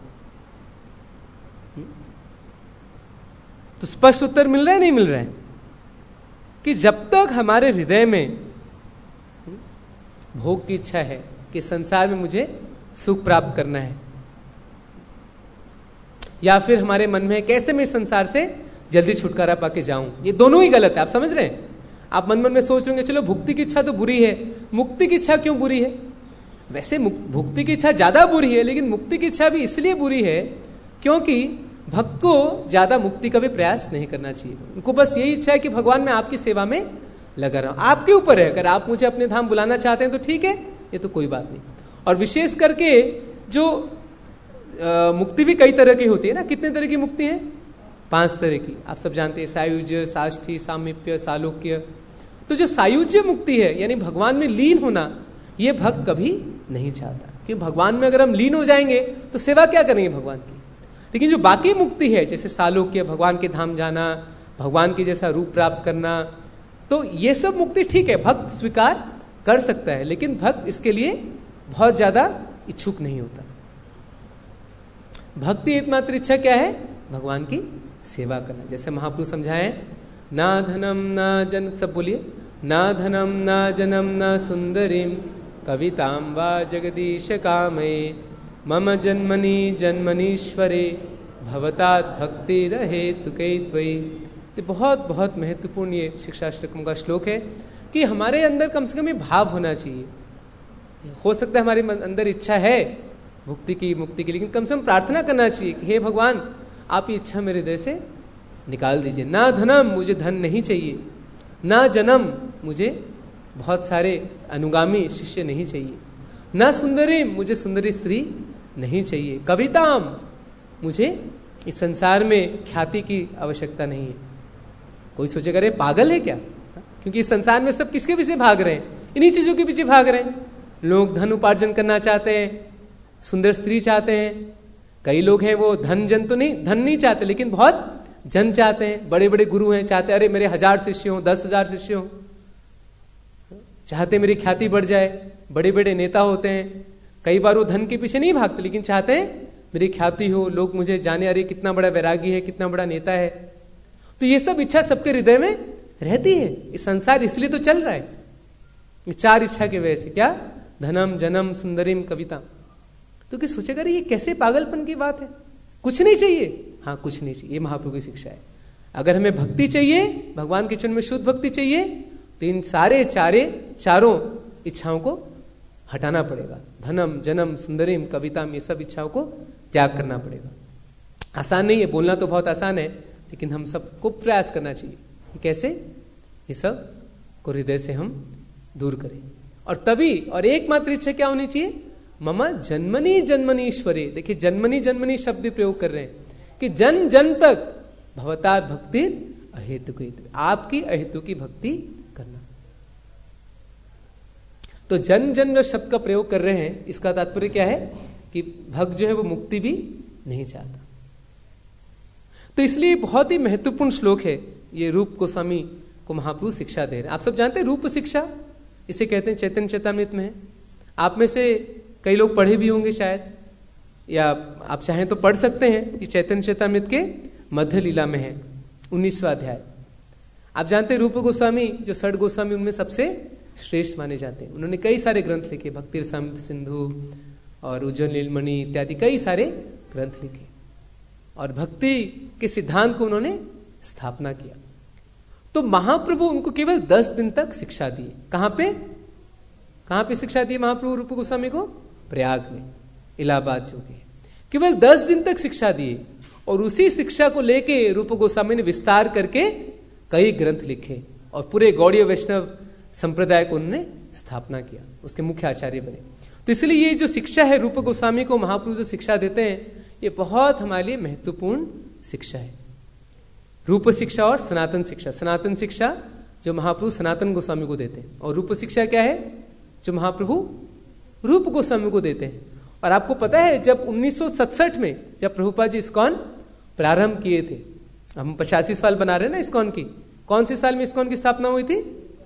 तो स्पष्ट उत्तर मिल रहा है नहीं मिल रहा है? कि जब तक हमारे हृदय में भोग की इच्छा है कि संसार में मुझे सुख प्राप्त करना है, या फिर हमारे मन में कैसे मैं संसार से जल्दी छुटकारा पाके जाऊं, ये दोनों ही गलत है। आप समझ रहे हैं? आप मन में सोच रहे होंगे चलो भुक्ति की इच्छा तो बुरी है, मुक्ति की इच्छा क्यों बुरी है? वैसे भुक्ति की इच्छा ज्यादा बुरी है, लेकिन मुक्ति की इच्छा भी इसलिए बुरी है क्योंकि भक्त को ज्यादा मुक्ति का भी प्रयास नहीं करना चाहिए। उनको बस यही इच्छा है कि भगवान मैं आपकी सेवा में लगा रहा हूं। आपके ऊपर है, अगर आप मुझे अपने धाम बुलाना चाहते हैं तो ठीक है, ये तो कोई बात नहीं। और विशेष करके जो मुक्ति भी कई तरह की होती है ना। कितने तरह की मुक्ति है? 5 तरह की, आप सब जानते हैं। सायुज्य, साष्ठी, सामीप्य, सालोक्य। तो जो सायुज्य मुक्ति है यानी भगवान में लीन होना, ये भक्त कभी नहीं चाहता, क्योंकि भगवान में अगर हम लीन हो जाएंगे तो सेवा क्या करेंगे भगवान की। लेकिन जो बाकी मुक्ति है, जैसे सालोक्य, भगवान के धाम जाना, भगवान के जैसा रूप प्राप्त करना, तो ये सब मुक्ति ठीक है, भक्त स्वीकार कर सकता है, लेकिन भक्त इसके लिए बहुत ज्यादा इच्छुक नहीं होता। भक्ति एकमात्र इच्छा क्या है? भगवान की सेवा करना। जैसे महाप्रभु समझाएं, ना धनम ना जन, सब बोलिए, ना धनम ना जनम ना सुंदरीम कविताम वा जगदीश कामे मम जन्मनि जन्मनीश्वरे भवतात भक्ति रहे तुके त्वयि। तो बहुत बहुत महत्वपूर्ण ये शिक्षाष्टकम का श्लोक है कि हमारे अंदर कम से कम ये भाव होना चाहिए। हो सकता है हमारे अंदर इच्छा है भक्ति की, मुक्ति की, लेकिन कम से कम प्रार्थना करना चाहिए कि हे भगवान आप ये इच्छा मेरे हृदय से निकाल दीजिए। ना धनम, मुझे धन नहीं चाहिए। ना जन्म, मुझे बहुत सारे अनुगामी शिष्य नहीं चाहिए। ना सुंदरी, मुझे सुंदरी स्त्री नहीं चाहिए। कविताम, मुझे इस संसार में ख्याति की आवश्यकता नहीं है। कोई सोचेगा अरे पागल है क्या? क्योंकि इस संसार में सब किसके पीछे भाग रहे हैं? इन्हीं चीजों के पीछे भाग रहे हैं। लोग धन उपार्जन करना चाहते हैं, सुंदर स्त्री चाहते हैं। कई लोग हैं वो धन नहीं चाहते, लेकिन बहुत जन चाहते हैं। बड़े बड़े गुरु हैं, चाहते अरे मेरे 1000 शिष्य हो, 10,000 शिष्य हो, चाहते मेरी ख्याति बढ़ जाए। बड़े बड़े नेता होते हैं, कई बार वो धन के पीछे नहीं भागते, लेकिन चाहते हैं मेरी ख्याति हो, लोग मुझे जाने, अरे कितना बड़ा वैरागी है, कितना बड़ा नेता है। तो ये सब इच्छा सबके हृदय में रहती है। इस संसार इसलिए तो चल रहा है, 4 इच्छा की वजह से। क्या? धनम, जनम, सुंदरीम, कविता। तो क्या सोचेगा ये कैसे पागलपन की बात है? कुछ नहीं चाहिए। हाँ, कुछ नहीं चाहिए, ये महाप्रभु की शिक्षा है। अगर हमें भक्ति चाहिए, भगवान के चरण में शुद्ध भक्ति चाहिए, तो इन चारों इच्छाओं को हटाना पड़ेगा। धनम, जनम, सुंदरीम, कविताम, ये सब इच्छाओं को त्याग करना पड़ेगा। आसान नहीं है, बोलना तो बहुत आसान है, लेकिन हम सबको प्रयास करना चाहिए। कैसे? ये सब को हृदय से हम दूर करें। और तभी, और एकमात्र इच्छा क्या होनी चाहिए, मम जन्मनी जन्मनीश्वरे। देखिए जन्मनी जन्मनी शब्द प्रयोग कर रहे हैं कि जन्म जन्म तक भवतार भक्ति अहेतु की, आपकी अहेतु की भक्ति करना। तो जन्म जन्म शब्द का प्रयोग कर रहे हैं, इसका तात्पर्य क्या है कि भक्त जो है वो मुक्ति भी नहीं चाहता। तो इसलिए बहुत ही महत्वपूर्ण श्लोक है ये, रूप गोस्वामी को महाप्रभु शिक्षा दे रहे हैं। आप सब जानते हैं रूप शिक्षा, इसे कहते हैं चैतन्य चैतामृत में है। आप में से कई लोग पढ़े भी होंगे शायद, या आप चाहें तो पढ़ सकते हैं। ये चैतन्य चैतामृत के मध्य लीला में है, 19वां अध्याय। आप जानते हैं रूप गोस्वामी जो षड गोस्वामी उनमें सबसे श्रेष्ठ माने जाते हैं। उन्होंने कई सारे ग्रंथ लिखे, भक्ति रसामृत सिंधु और उज्जवल नीलमणि इत्यादि कई सारे ग्रंथ लिखे, और भक्ति के सिद्धांत को उन्होंने स्थापना किया। तो महाप्रभु उनको केवल 10 दिन तक शिक्षा दिए। कहां पे शिक्षा दी महाप्रभु रूप गोस्वामी को? प्रयाग में, इलाहाबाद जो कि केवल 10 दिन तक शिक्षा दिए, और उसी शिक्षा को लेके रूप गोस्वामी ने विस्तार करके कई ग्रंथ लिखे, और पूरे गौड़ीय वैष्णव संप्रदाय को उन्होंने स्थापना किया, उसके मुख्य आचार्य बने। तो इसलिए ये जो शिक्षा है रूप गोस्वामी को महाप्रभु जो शिक्षा देते हैं, ये बहुत हमारे लिए महत्वपूर्ण शिक्षा है। रूप शिक्षा और सनातन शिक्षा। सनातन शिक्षा जो महाप्रभु सनातन गोस्वामी को देते हैं, और रूप शिक्षा क्या है जो महाप्रभु रूप गोस्वामी को देते हैं। और आपको पता है जब 1967 में जब प्रभुपाद जी इस्कॉन प्रारंभ किए थे, हम 85 साल बना रहे हैं ना इस्कॉन की, कौन से साल में इस्कॉन की स्थापना हुई थी?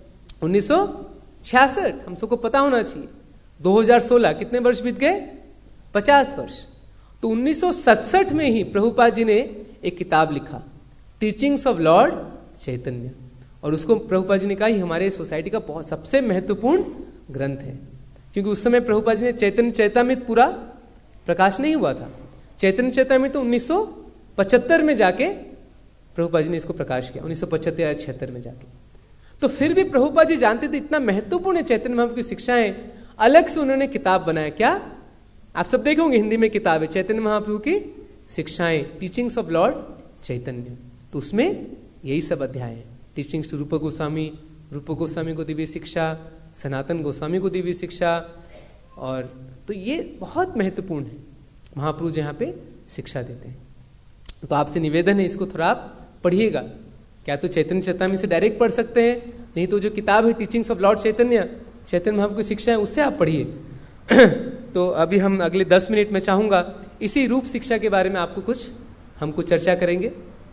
1966। हम सबको पता होना चाहिए। 2016 कितने वर्ष बीत गए? 50 वर्ष। तो 1967 में ही प्रभुपाद जी ने एक किताब लिखा, टीचिंग्स ऑफ लॉर्ड चैतन्य, और उसको प्रभुपाद जी ने कहा हमारे सोसाइटी का बहुत सबसे महत्वपूर्ण ग्रंथ है, क्योंकि उस समय प्रभुपाद जी ने चैतन्य चैतामृत पूरा प्रकाश नहीं हुआ था। चैतन्य चैतामृत तो 1975 में जाके प्रभुपाद जी ने इसको प्रकाश किया, 1975 या 76 में जाके। तो फिर भी प्रभुपाद जी जानते थे इतना महत्वपूर्ण है चैतन्य महाप्रभु की शिक्षाएं, अलग से उन्होंने किताब बनाया। क्या आप सब देखे होंगे, हिंदी में किताब है चैतन्य महाप्रभु की शिक्षाएं, टीचिंग्स ऑफ लॉर्ड चैतन्य। तो उसमें यही सब अध्याय है, टीचिंग्स टू रूप गोस्वामी, रूप गोस्वामी को दी हुई शिक्षा, सनातन गोस्वामी को दी हुई शिक्षा। और तो ये बहुत महत्वपूर्ण है, महाप्रभु जी यहाँ पे शिक्षा देते हैं। तो आपसे निवेदन है इसको थोड़ा आप पढ़िएगा, क्या तो चैतन्य चैतामृत से डायरेक्ट पढ़ सकते हैं, नहीं तो जो किताब है teachings of lord Chaitanya, Chaitanya Mahaprabhu की शिक्षा है, उससे आप पढ़िए। तो अभी हम अगले 10 मिनट में चाहूंगा इसी रूप शिक्षा के बारे में आपको हमको चर्चा करेंगे।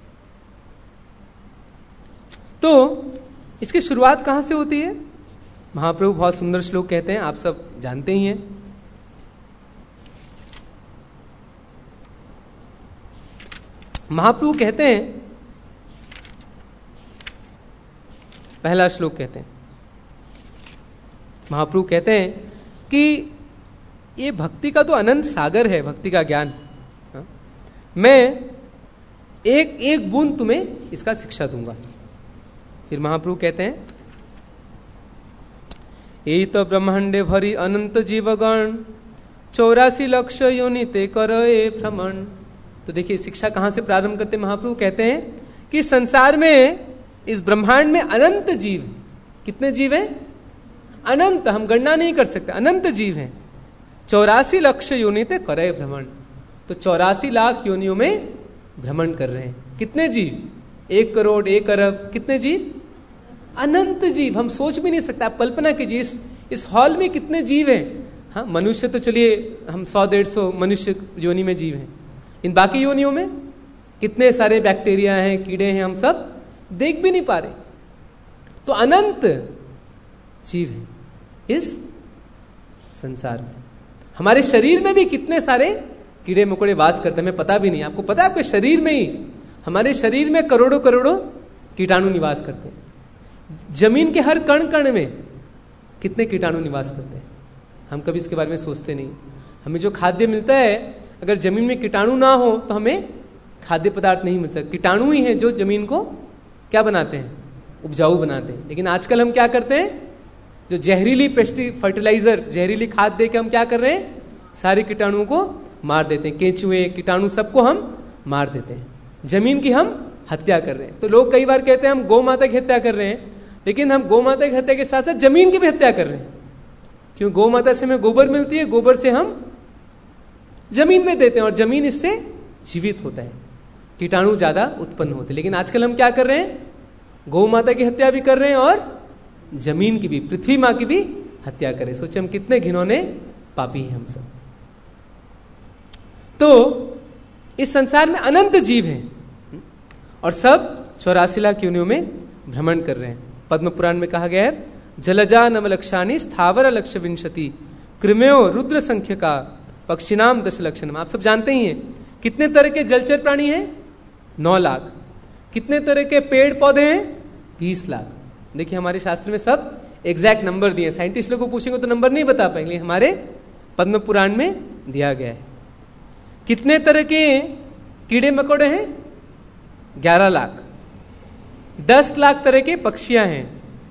तो इसकी शुरुआत कहां से होती है? महाप्रभु बहुत सुंदर श्लोक कहते हैं, आप सब जानते ही हैं। महाप्रभु कहते हैं, पहला श्लोक कहते हैं, महाप्रभु कहते हैं कि ये भक्ति का तो अनंत सागर है, भक्ति का ज्ञान। मैं एक एक बूंद तुम्हें इसका शिक्षा दूंगा। फिर महाप्रभु कहते हैं, यही तो ब्रह्मांडे भरी अनंत जीवगण 84 लक्ष योनिते करे भ्रमण। तो देखिए शिक्षा कहां से प्रारंभ करते महाप्रभु कहते हैं कि संसार में, इस ब्रह्मांड में अनंत जीव। कितने जीव हैं? अनंत, हम गणना नहीं कर सकते, अनंत जीव हैं। 84 लक्ष योनिते करे भ्रमण। तो 84 लाख योनियों में भ्रमण कर रहे हैं। कितने जीव? 1 करोड़ 1 अरब, कितने जीव? अनंत जीव, हम सोच भी नहीं सकते। आप कल्पना कीजिए इस हॉल में कितने जीव हैं। हाँ, मनुष्य तो चलिए हम 100-150 मनुष्य योनि में जीव हैं, इन बाकी योनियों में कितने सारे बैक्टीरिया हैं, कीड़े हैं, हम सब देख भी नहीं पा रहे। तो अनंत जीव हैं इस संसार में। हमारे शरीर में भी कितने सारे कीड़े मकोड़े वास करते हैं, हमें पता भी नहीं। आपको पता है आपके शरीर में ही, हमारे शरीर में करोड़ों करोड़ों कीटाणु निवास करते हैं। जमीन के हर कण कण में कितने कीटाणु निवास करते हैं, हम कभी इसके बारे में सोचते नहीं। हमें जो खाद्य मिलता है, अगर जमीन में कीटाणु ना हो तो हमें खाद्य पदार्थ नहीं मिल सकता। कीटाणु ही हैं जो जमीन को क्या बनाते हैं? उपजाऊ बनाते हैं। लेकिन आजकल हम क्या करते हैं, जो जहरीली फर्टिलाइजर, जहरीली खाद दे के हम क्या कर रहे हैं, सारे कीटाणुओं को मार देते हैं। केंचुए, कीटाणु सबको हम मार देते हैं, जमीन की हम हत्या कर रहे हैं। तो लोग कई बार कहते हैं हम गौ माता की हत्या कर रहे हैं। लेकिन हम गौ माता की हत्या के साथ साथ जमीन की भी हत्या कर रहे हैं। क्यों? गौ माता से हमें गोबर मिलती है, गोबर से हम जमीन में देते हैं और जमीन इससे जीवित होता है, कीटाणु ज्यादा उत्पन्न होते हैं। लेकिन आजकल हम क्या कर रहे हैं? गौ माता की हत्या भी कर रहे हैं और जमीन की भी, पृथ्वी माँ की भी हत्या करें। सोचे हम कितने घिनौने पापी हैं हम सब। तो इस संसार में अनंत जीव हैं और सब 84 लाख योनियों में भ्रमण कर रहे हैं। पद्म पुराण में कहा गया है, जलजा नवलक्षाणी स्थावर लक्ष विंशति कृमयो रुद्र संख्य का पक्षिनाम 10 लक्षणम। आप सब जानते ही हैं कितने तरह के जलचर प्राणी हैं? 9 लाख। कितने तरह के पेड़ पौधे हैं? 20 लाख। देखिए हमारे शास्त्र में सब एग्जैक्ट नंबर दिए। साइंटिस्ट लोगों को पूछेंगे तो नंबर नहीं बता पाएंगे, हमारे पद्म पुराण में दिया गया है। कितने तरह के कीड़े मकोड़े हैं? 11 लाख। 10 लाख तरह के पक्षियां हैं।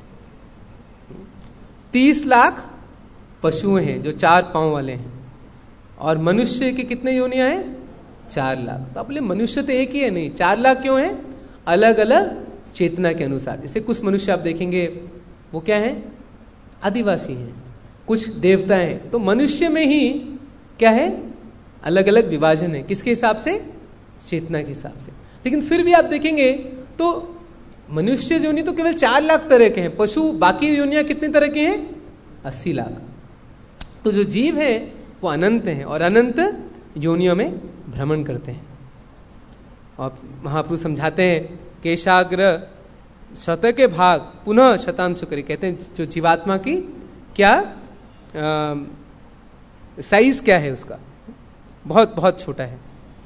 30 लाख पशु हैं जो 4 पांव वाले हैं। और मनुष्य के कितने योनियां हैं? 4 लाख। तो आप बोले मनुष्य तो एक ही है, नहीं 4 लाख क्यों है? अलग अलग चेतना के अनुसार। जैसे कुछ मनुष्य आप देखेंगे वो क्या है? आदिवासी हैं, कुछ देवता हैं। तो मनुष्य में ही क्या है? अलग अलग विभाजन है। किसके हिसाब से? चेतना के हिसाब से। लेकिन फिर भी आप देखेंगे तो मनुष्य योनि तो केवल 4 लाख तरह के हैं, पशु बाकी योनियां कितने तरह के हैं? 80 लाख। तो जो जीव है वो अनंत हैं और अनंत योनियों में भ्रमण करते हैं। और महापुरुष समझाते हैं केशाग्र शत के भाग पुनः शतांश करे। कहते हैं जो जीवात्मा की क्या साइज क्या है उसका, बहुत बहुत छोटा है।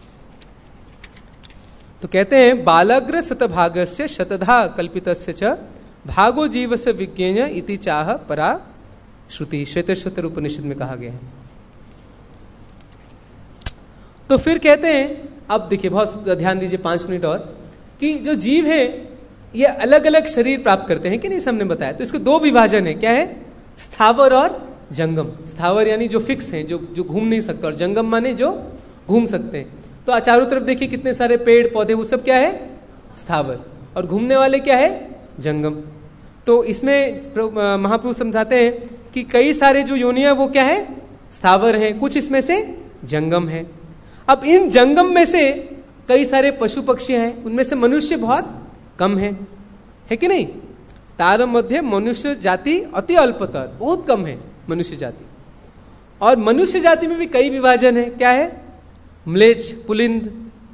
तो कहते हैं बालाग्र शतभागस्य शतधा कल्पितस्य च भागो जीवस्य विज्ञेय इति चाह परा श्रुति। श्वेतेश्वर उपनिषद में कहा गया है। तो फिर कहते हैं, अब देखिए बहुत ध्यान दीजिए 5 मिनट और, कि जो जीव है ये अलग अलग शरीर प्राप्त करते हैं कि नहीं, हमने बताया। तो इसके 2 विभाजन है। क्या है? स्थावर और जंगम। स्थावर यानी जो फिक्स हैं, जो घूम नहीं सकते, और जंगम माने जो घूम सकते हैं। तो चारों तरफ देखिए कितने सारे पेड़ पौधे, वो सब क्या है? स्थावर। और घूमने वाले क्या है? जंगम। तो इसमें महापुरुष समझाते हैं कि कई सारे जो योनियां वो क्या है? स्थावर हैं, कुछ इसमें से जंगम है। अब इन जंगम में से कई सारे पशु पक्षी हैं, उनमें से मनुष्य बहुत कम है कि नहीं? तार मध्य मनुष्य जाति अति अल्पतर, बहुत कम है मनुष्य जाति। और मनुष्य जाति में भी कई विभाजन है। क्या है? म्लेच्छ, पुलिंद,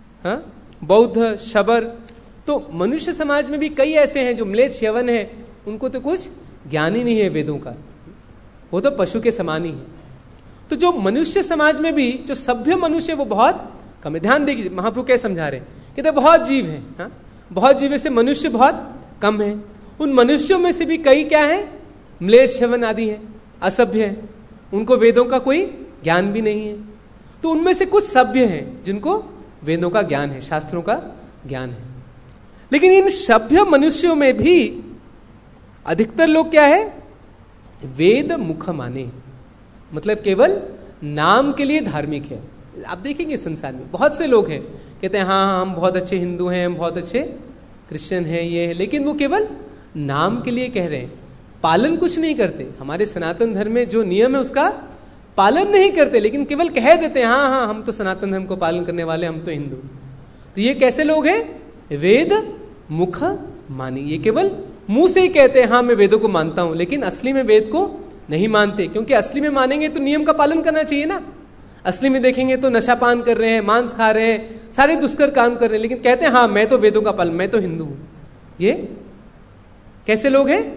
बौद्ध, शबर। तो मनुष्य समाज में भी कई ऐसे हैं जो म्लेच्छ यवन है, उनको तो कुछ ज्ञान ही नहीं है वेदों का, वो तो पशु के समान ही है। तो जो मनुष्य समाज में भी जो सभ्य मनुष्य वो बहुत कम है। ध्यान देखिए महाप्रभु क्या समझा रहे हैं, कहते बहुत जीव हैं, बहुत जीव से मनुष्य बहुत कम है। उन मनुष्यों में से भी कई क्या है? म्लेच्छ यवन आदि हैं, असभ्य हैं, उनको वेदों का कोई ज्ञान भी नहीं है। तो उनमें से कुछ सभ्य हैं जिनको वेदों का ज्ञान है, शास्त्रों का ज्ञान है। लेकिन इन सभ्य मनुष्यों में भी अधिकतर लोग क्या है? वेद मुख माने, मतलब केवल नाम के लिए धार्मिक है। आप देखेंगे संसार में बहुत से लोग हैं, कहते हैं हाँ हम बहुत अच्छे हिंदू हैं, हम बहुत अच्छे क्रिश्चियन हैं, ये है, लेकिन वो केवल नाम के लिए कह रहे हैं, पालन कुछ नहीं करते। हमारे सनातन धर्म में जो नियम है उसका पालन नहीं करते, लेकिन केवल कह देते हैं हाँ हाँ हम तो सनातन धर्म को पालन करने वाले, हम तो हिंदू। तो ये कैसे लोग हैं? वेद मुख मानी। ये केवल मुंह से ही कहते हैं हाँ मैं वेदों को मानता हूं, लेकिन असली में वेद को नहीं मानते। क्योंकि असली में मानेंगे तो नियम का पालन करना चाहिए ना। असली में देखेंगे तो नशा पान कर रहे हैं, मांस खा रहे हैं, सारे दुष्कर काम कर रहे हैं, लेकिन कहते हैं हाँ मैं तो वेदों का पालन, मैं तो हिंदू हूं। ये कैसे लोग हैं?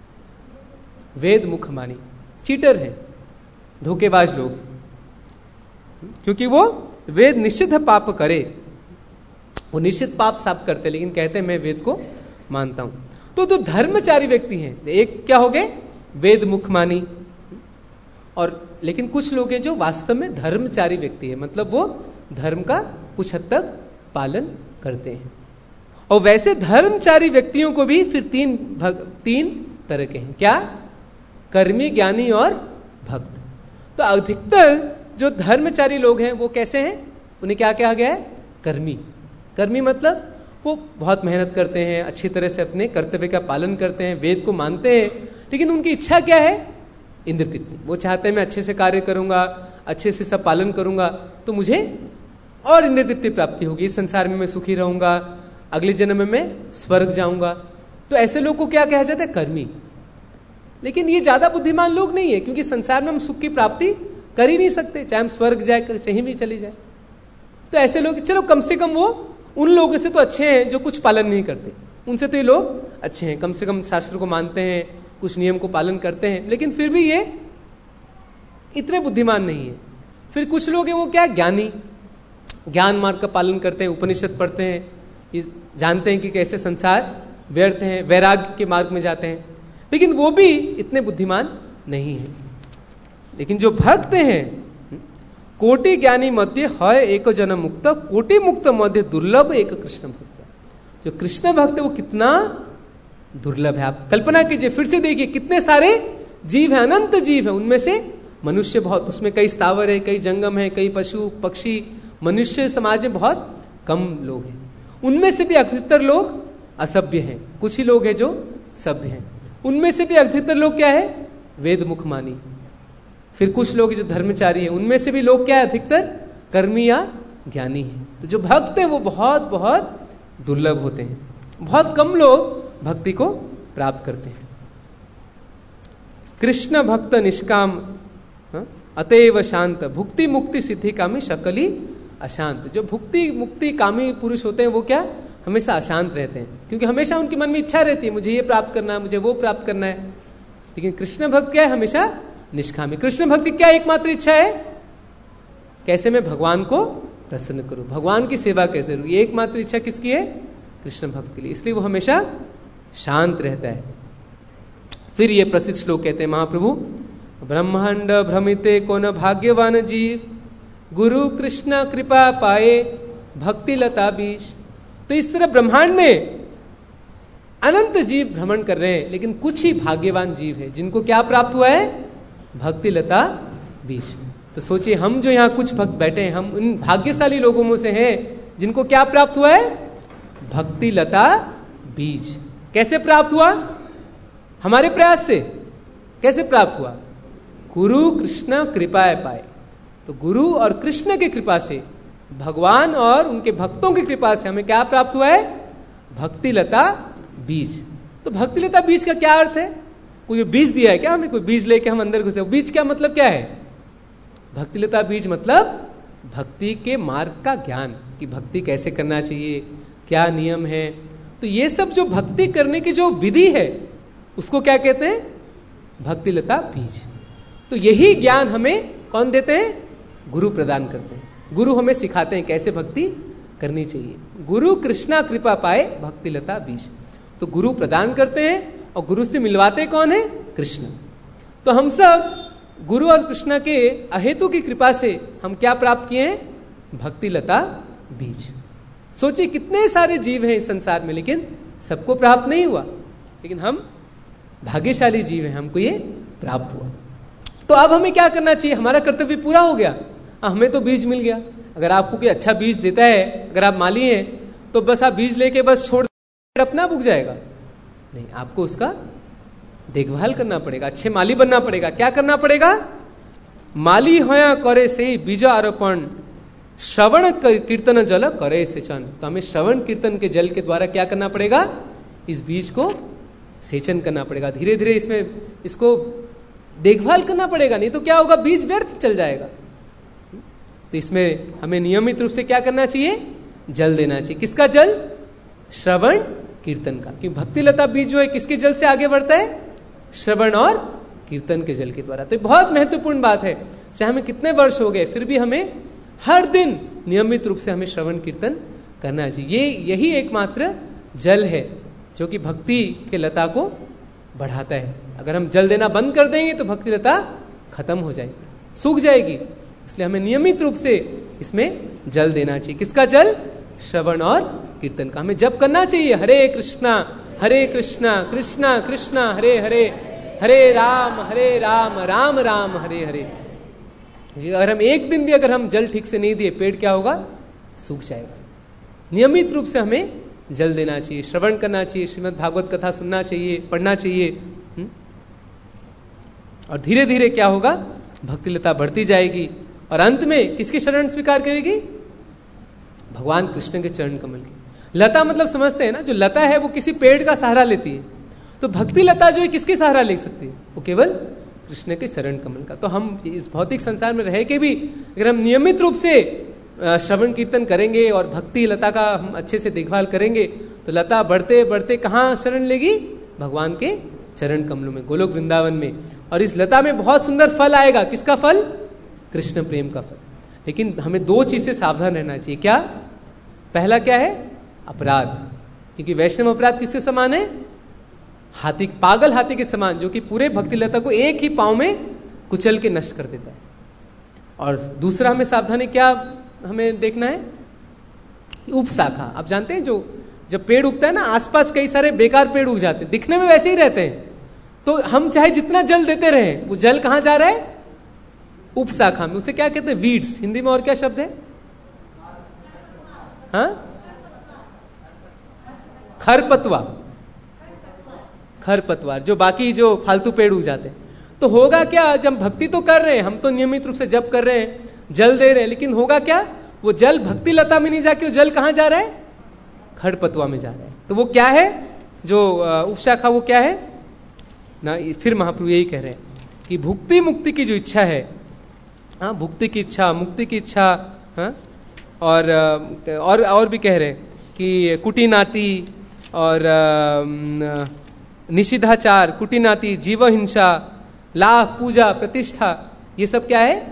वेद मुख मानी, चीटर हैं, धोखेबाज लोग। क्योंकि वो वेद निषिद्ध पाप करे, वो निश्चित पाप साफ करते हैं, लेकिन कहते हैं मैं वेद को मानता हूं। तो जो धर्मचारी व्यक्ति हैं, एक क्या हो गए? वेद मुख मानी। और लेकिन कुछ लोग हैं जो वास्तव में धर्मचारी व्यक्ति है, मतलब वो धर्म का कुछ हद तक पालन करते हैं। और वैसे धर्मचारी व्यक्तियों को भी फिर तीन तरह के हैं। क्या? कर्मी, ज्ञानी और भक्त। तो अधिकतर जो धर्मचारी लोग हैं वो कैसे हैं? उन्हें क्या कहा गया है? कर्मी। कर्मी मतलब वो बहुत मेहनत करते हैं, अच्छी तरह से अपने कर्तव्य का पालन करते हैं, वेद को मानते हैं, लेकिन उनकी इच्छा क्या है? इंद्र तृप्ति। वो चाहते हैं मैं अच्छे से कार्य करूंगा, अच्छे से सब पालन करूंगा तो मुझे और इंद्र तृप्ति प्राप्ति होगी, इस संसार में मैं सुखी रहूंगा, अगले जन्म में मैं स्वर्ग जाऊंगा। तो ऐसे लोग को क्या कहा जाता है? कर्मी। लेकिन ये ज्यादा बुद्धिमान लोग नहीं है, क्योंकि संसार में हम सुख की प्राप्ति कर ही नहीं सकते, चाहे हम स्वर्ग जाए कहीं भी चले जाए। तो ऐसे लोग, चलो कम से कम वो उन लोगों से तो अच्छे हैं जो कुछ पालन नहीं करते, उनसे तो ये लोग अच्छे हैं, कम से कम शास्त्र को मानते हैं, कुछ नियम को पालन करते हैं, लेकिन फिर भी ये इतने बुद्धिमान नहीं है। फिर कुछ लोग हैं वो क्या? ज्ञानी, ज्ञान मार्ग का पालन करते हैं, उपनिषद पढ़ते हैं, ये जानते हैं कि कैसे संसार व्यर्थ है, वैराग्य के मार्ग में जाते हैं, लेकिन वो भी इतने बुद्धिमान नहीं है। लेकिन जो भक्त हैं, कोटि ज्ञानी मध्य है एक जन मुक्त, कोटि मुक्त मध्य दुर्लभ एक कृष्ण भक्त। जो कृष्ण भक्त है वो कितना दुर्लभ है। आप कल्पना कीजिए, फिर से देखिए, कितने सारे जीव हैं, अनंत जीव हैं, उनमें से मनुष्य बहुत, उसमें कई स्थावर है, कई जंगम है, कई पशु पक्षी, मनुष्य समाज में बहुत कम लोग हैं। उनमें से भी अधिकतर लोग असभ्य हैं, कुछ ही लोग हैं जो सभ्य हैं। उनमें से भी अधिकतर लोग क्या है? वेद मुखमानी। फिर कुछ लोग जो धर्मचारी हैं, उनमें से भी लोग क्या है? अधिकतर कर्मी या ज्ञानी हैं। तो जो भक्त है वो बहुत बहुत दुर्लभ होते हैं, बहुत कम लोग भक्ति को प्राप्त करते हैं। कृष्ण भक्त निष्काम अतएव शांत, भुक्ति मुक्ति सिद्धि कामी शकली अशांत। जो भुक्ति मुक्ति कामी पुरुष होते हैं वो क्या? हमेशा अशांत रहते हैं, क्योंकि हमेशा उनके मन में इच्छा रहती है, मुझे ये प्राप्त करना है, मुझे वो प्राप्त करना है। लेकिन कृष्ण भक्त क्या है? हमेशा निष्कामी। कृष्ण भक्ति क्या एकमात्र इच्छा है? कैसे मैं भगवान को प्रसन्न करूं, भगवान की सेवा कैसे करूं, ये एकमात्र इच्छा किसकी है? कृष्ण भक्त के लिए। इसलिए वो हमेशा शांत रहता है। फिर ये प्रसिद्ध श्लोक कहते हैं महाप्रभु, ब्रह्मांड भ्रमिते कौन भाग्यवान जीव, गुरु कृष्ण कृपा पाए भक्ति लता बीज। तो इस तरह ब्रह्मांड में अनंत जीव भ्रमण कर रहे हैं, लेकिन कुछ ही भाग्यवान जीव है जिनको क्या प्राप्त हुआ है? भक्ति लता बीज। तो सोचिए, हम जो यहाँ कुछ भक्त बैठे हैं, हम उन भाग्यशाली लोगों में से हैं जिनको क्या प्राप्त हुआ है? भक्ति लता बीज। कैसे प्राप्त हुआ? हमारे प्रयास से। कैसे प्राप्त हुआ? गुरु कृष्ण कृपा पाए। तो गुरु और कृष्ण की कृपा से, भगवान और उनके भक्तों की कृपा से हमें क्या प्राप्त हुआ है? भक्ति लता बीज। तो भक्ति लता बीज का क्या अर्थ है? कोई बीज दिया है क्या हमें? कोई बीज लेके हम अंदर घुसे? बीज क्या मतलब क्या है? भक्ति लता बीज मतलब भक्ति के मार्ग का ज्ञान, कि भक्ति कैसे करना चाहिए, क्या नियम है। तो ये सब जो भक्ति करने की जो विधि है उसको क्या कहते हैं? भक्ति लता बीज। तो यही ज्ञान हमें कौन देते हैं? गुरु प्रदान करते हैं। गुरु हमें सिखाते हैं कैसे भक्ति करनी चाहिए। गुरु कृष्णा कृपा पाए भक्ति लता बीज। तो गुरु प्रदान करते हैं और गुरु से मिलवाते कौन है? कृष्ण। तो हम सब गुरु और कृष्ण के अहेतु की कृपा से हम क्या प्राप्त किए हैं? भक्ति लता बीज। सोचिए कितने सारे जीव हैं इस संसार में, लेकिन सबको प्राप्त नहीं हुआ, लेकिन हम भाग्यशाली जीव हैं, हमको ये प्राप्त हुआ। तो अब हमें क्या करना चाहिए? हमारा कर्तव्य पूरा हो गया, हमें तो बीज मिल गया। अगर आपको कोई अच्छा बीज देता है, अगर आप माली हैं, तो बस आप बीज लेके बस छोड़ अपना उग जाएगा? नहीं, आपको उसका देखभाल करना पड़ेगा, अच्छे माली बनना पड़ेगा। क्या करना पड़ेगा? माली होया करे से बीज आरोपण, श्रवण कीर्तन जल करे सेचन। तो हमें श्रवण कीर्तन के जल के द्वारा क्या करना पड़ेगा? इस बीज को सेचन करना पड़ेगा, धीरे धीरे इसको देखभाल करना पड़ेगा, नहीं तो क्या होगा? बीज व्यर्थ चल जाएगा। तो इसमें हमें नियमित रूप से क्या करना चाहिए? जल देना चाहिए। किसका जल? श्रवण कीर्तन का। क्योंकि भक्ति लता बीज जो है किसके जल से आगे बढ़ता है? श्रवण और कीर्तन के जल के द्वारा। तो बहुत महत्वपूर्ण बात है, चाहे हमें कितने वर्ष हो गए फिर भी हमें हर दिन नियमित रूप से हमें श्रवण कीर्तन करना चाहिए। यही एकमात्र जल है जो कि भक्ति के लता को बढ़ाता है। अगर हम जल देना बंद कर देंगे तो भक्ति लता खत्म हो जाएगी, सूख जाएगी। इसलिए हमें नियमित रूप से इसमें जल देना चाहिए। किसका जल? श्रवण और कीर्तन का। हमें जप करना चाहिए, हरे कृष्णा कृष्णा कृष्णा हरे हरे, हरे राम राम राम हरे हरे। अगर हम एक दिन भी अगर हम जल ठीक से नहीं दिए, पेड़ क्या होगा? सूख जाएगा। नियमित रूप से हमें जल देना चाहिए, श्रवण करना चाहिए, श्रीमद् भागवत कथा सुनना चाहिए, पढ़ना चाहिए। और धीरे धीरे क्या होगा, भक्ति लता बढ़ती जाएगी और अंत में किसकी शरण स्वीकार करेगी, भगवान कृष्ण के चरण कमल की। लता मतलब समझते हैं ना, जो लता है वो किसी पेड़ का सहारा लेती है, तो भक्ति लता जो है किसके सहारा ले सकती है, वो केवल कृष्ण के चरण कमल का। तो हम इस भौतिक संसार में रह के भी अगर हम नियमित रूप से श्रवण कीर्तन करेंगे और भक्ति लता का हम अच्छे से देखभाल करेंगे, तो लता बढ़ते बढ़ते कहाँ शरण लेगी, भगवान के चरण कमलों में, गोलोक वृंदावन में। और इस लता में बहुत सुंदर फल आएगा, किसका फल, कृष्ण प्रेम का फल। लेकिन हमें दो चीज से सावधान रहना चाहिए। क्या, पहला क्या है, अपराध, क्योंकि वैष्णव अपराध किसके समान है, हाथी, पागल हाथी के समान, जो कि पूरे भक्ति लता को एक ही पांव में कुचल के नष्ट कर देता है। और दूसरा हमें सावधानी क्या हमें देखना है, उपशाखा। आप जानते हैं, जो जब पेड़ उगता है ना, आसपास कई सारे बेकार पेड़ उग जाते हैं, दिखने में वैसे ही रहते हैं, तो हम चाहे जितना जल देते रहे, वो जल कहां जा रहा है, उपशाखा में। उसे क्या कहते हैं, वीड्स। हिंदी में और क्या शब्द है, हाँ, खरपतवार, खरपतवार, जो बाकी जो फालतू पेड़ उग जाते हैं। तो होगा क्या, जब भक्ति तो कर रहे हैं, हम तो नियमित रूप से जप कर रहे हैं, जल दे रहे हैं, लेकिन होगा क्या, वो जल भक्ति लता में नहीं जाके वो जल कहां जा रहा है, खरपतवा में जा रहा है। तो वो क्या है, जो उपशाखा, वो क्या है ना। फिर महाप्रभु यही कह रहे हैं कि भुक्ति मुक्ति की जो इच्छा है, हाँ, भुक्ति की इच्छा, मुक्ति की इच्छा, हाँ, और भी कह रहे हैं कि कुटिनाति और निषिद्धाचार, कुटिनाति, जीव हिंसा, लाभ, पूजा, प्रतिष्ठा, ये सब क्या है,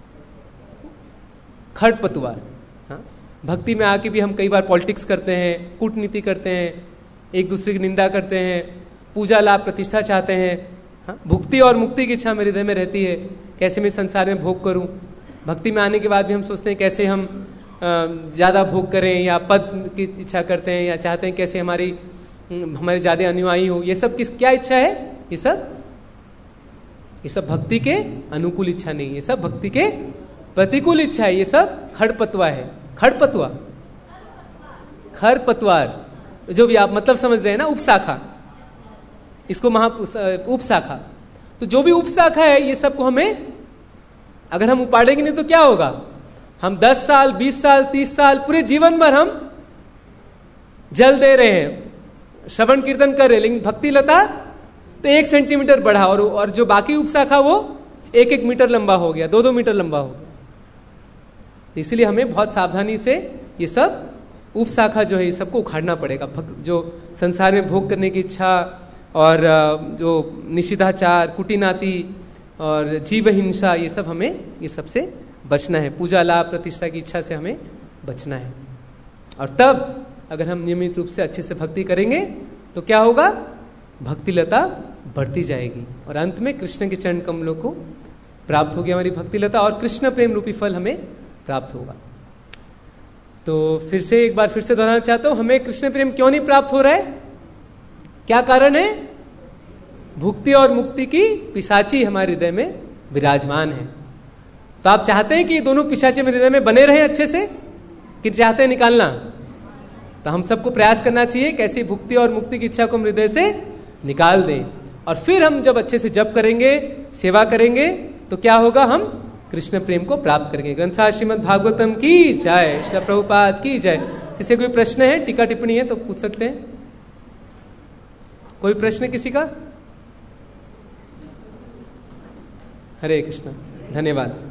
खरपतवार। हाँ, भक्ति में आके भी हम कई बार पॉलिटिक्स करते हैं, कूटनीति करते हैं, एक दूसरे की निंदा करते हैं, पूजा, लाभ, प्रतिष्ठा चाहते हैं। हाँ, भुक्ति और मुक्ति की इच्छा मेरे हृदय में रहती है, कैसे मैं संसार में भोग करूं। भक्ति में आने के बाद भी हम सोचते हैं कैसे हम ज्यादा भोग करें, या पद की इच्छा करते हैं, या चाहते हैं कैसे हमारे ज्यादा अनुयायी हो। ये सब क्या इच्छा है, ये सब भक्ति के अनुकूल इच्छा नहीं, ये सब भक्ति के प्रतिकूल इच्छा है, ये सब खरपतवा है। खरपतवार जो भी आप मतलब समझ रहे हैं ना, उपशाखा, इसको उपशाखा। तो जो भी उपशाखा है, ये सबको हमें अगर हम उपाड़ेंगे नहीं तो क्या होगा, हम 10 साल 20 साल 30 साल पूरे जीवन भर हम जल दे रहे हैं, श्रवण कीर्तन कर रहे हैं, लेकिन भक्ति लता तो 1 सेंटीमीटर बढ़ा, और जो बाकी उपशाखा वो 1-1 मीटर लंबा हो गया, 2-2 मीटर लंबा हो गया। तो इसलिए हमें बहुत सावधानी से ये सब उपशाखा जो है, ये सबको उखाड़ना पड़ेगा। जो संसार में भोग करने की इच्छा, और जो निषिद्धाचार, कुटिनाति और जीव हिंसा, ये सब हमें, ये सबसे बचना है। पूजा, लाभ, प्रतिष्ठा की इच्छा से हमें बचना है। और तब अगर हम नियमित रूप से अच्छे से भक्ति करेंगे तो क्या होगा, भक्ति लता बढ़ती जाएगी और अंत में कृष्ण के चरण कमलों को प्राप्त होगी हमारी भक्ति लता, और कृष्ण प्रेम रूपी फल हमें प्राप्त होगा। तो फिर से एक बार फिर से दोहराना चाहता हूं, हमें कृष्ण प्रेम क्यों नहीं प्राप्त हो रहा है, क्या कारण है, भुक्ति और मुक्ति की पिशाची हमारे हृदय में विराजमान है। तो आप चाहते हैं कि दोनों पिशाची मेरे हृदय में बने रहे अच्छे से, कि चाहते हैं निकालना? तो हम सबको प्रयास करना चाहिए कैसे भुक्ति और मुक्ति की इच्छा को हम हृदय से निकाल दें। और फिर हम जब अच्छे से जप करेंगे, सेवा करेंगे, तो क्या होगा, हम कृष्ण प्रेम को प्राप्त करेंगे। ग्रंथराज श्रीमद् भागवतम की जय, श्रील प्रभुपाद की जय। किसी कोई प्रश्न है, टीका टिप्पणी है तो पूछ सकते हैं। कोई प्रश्न किसी का? हरे कृष्ण, धन्यवाद।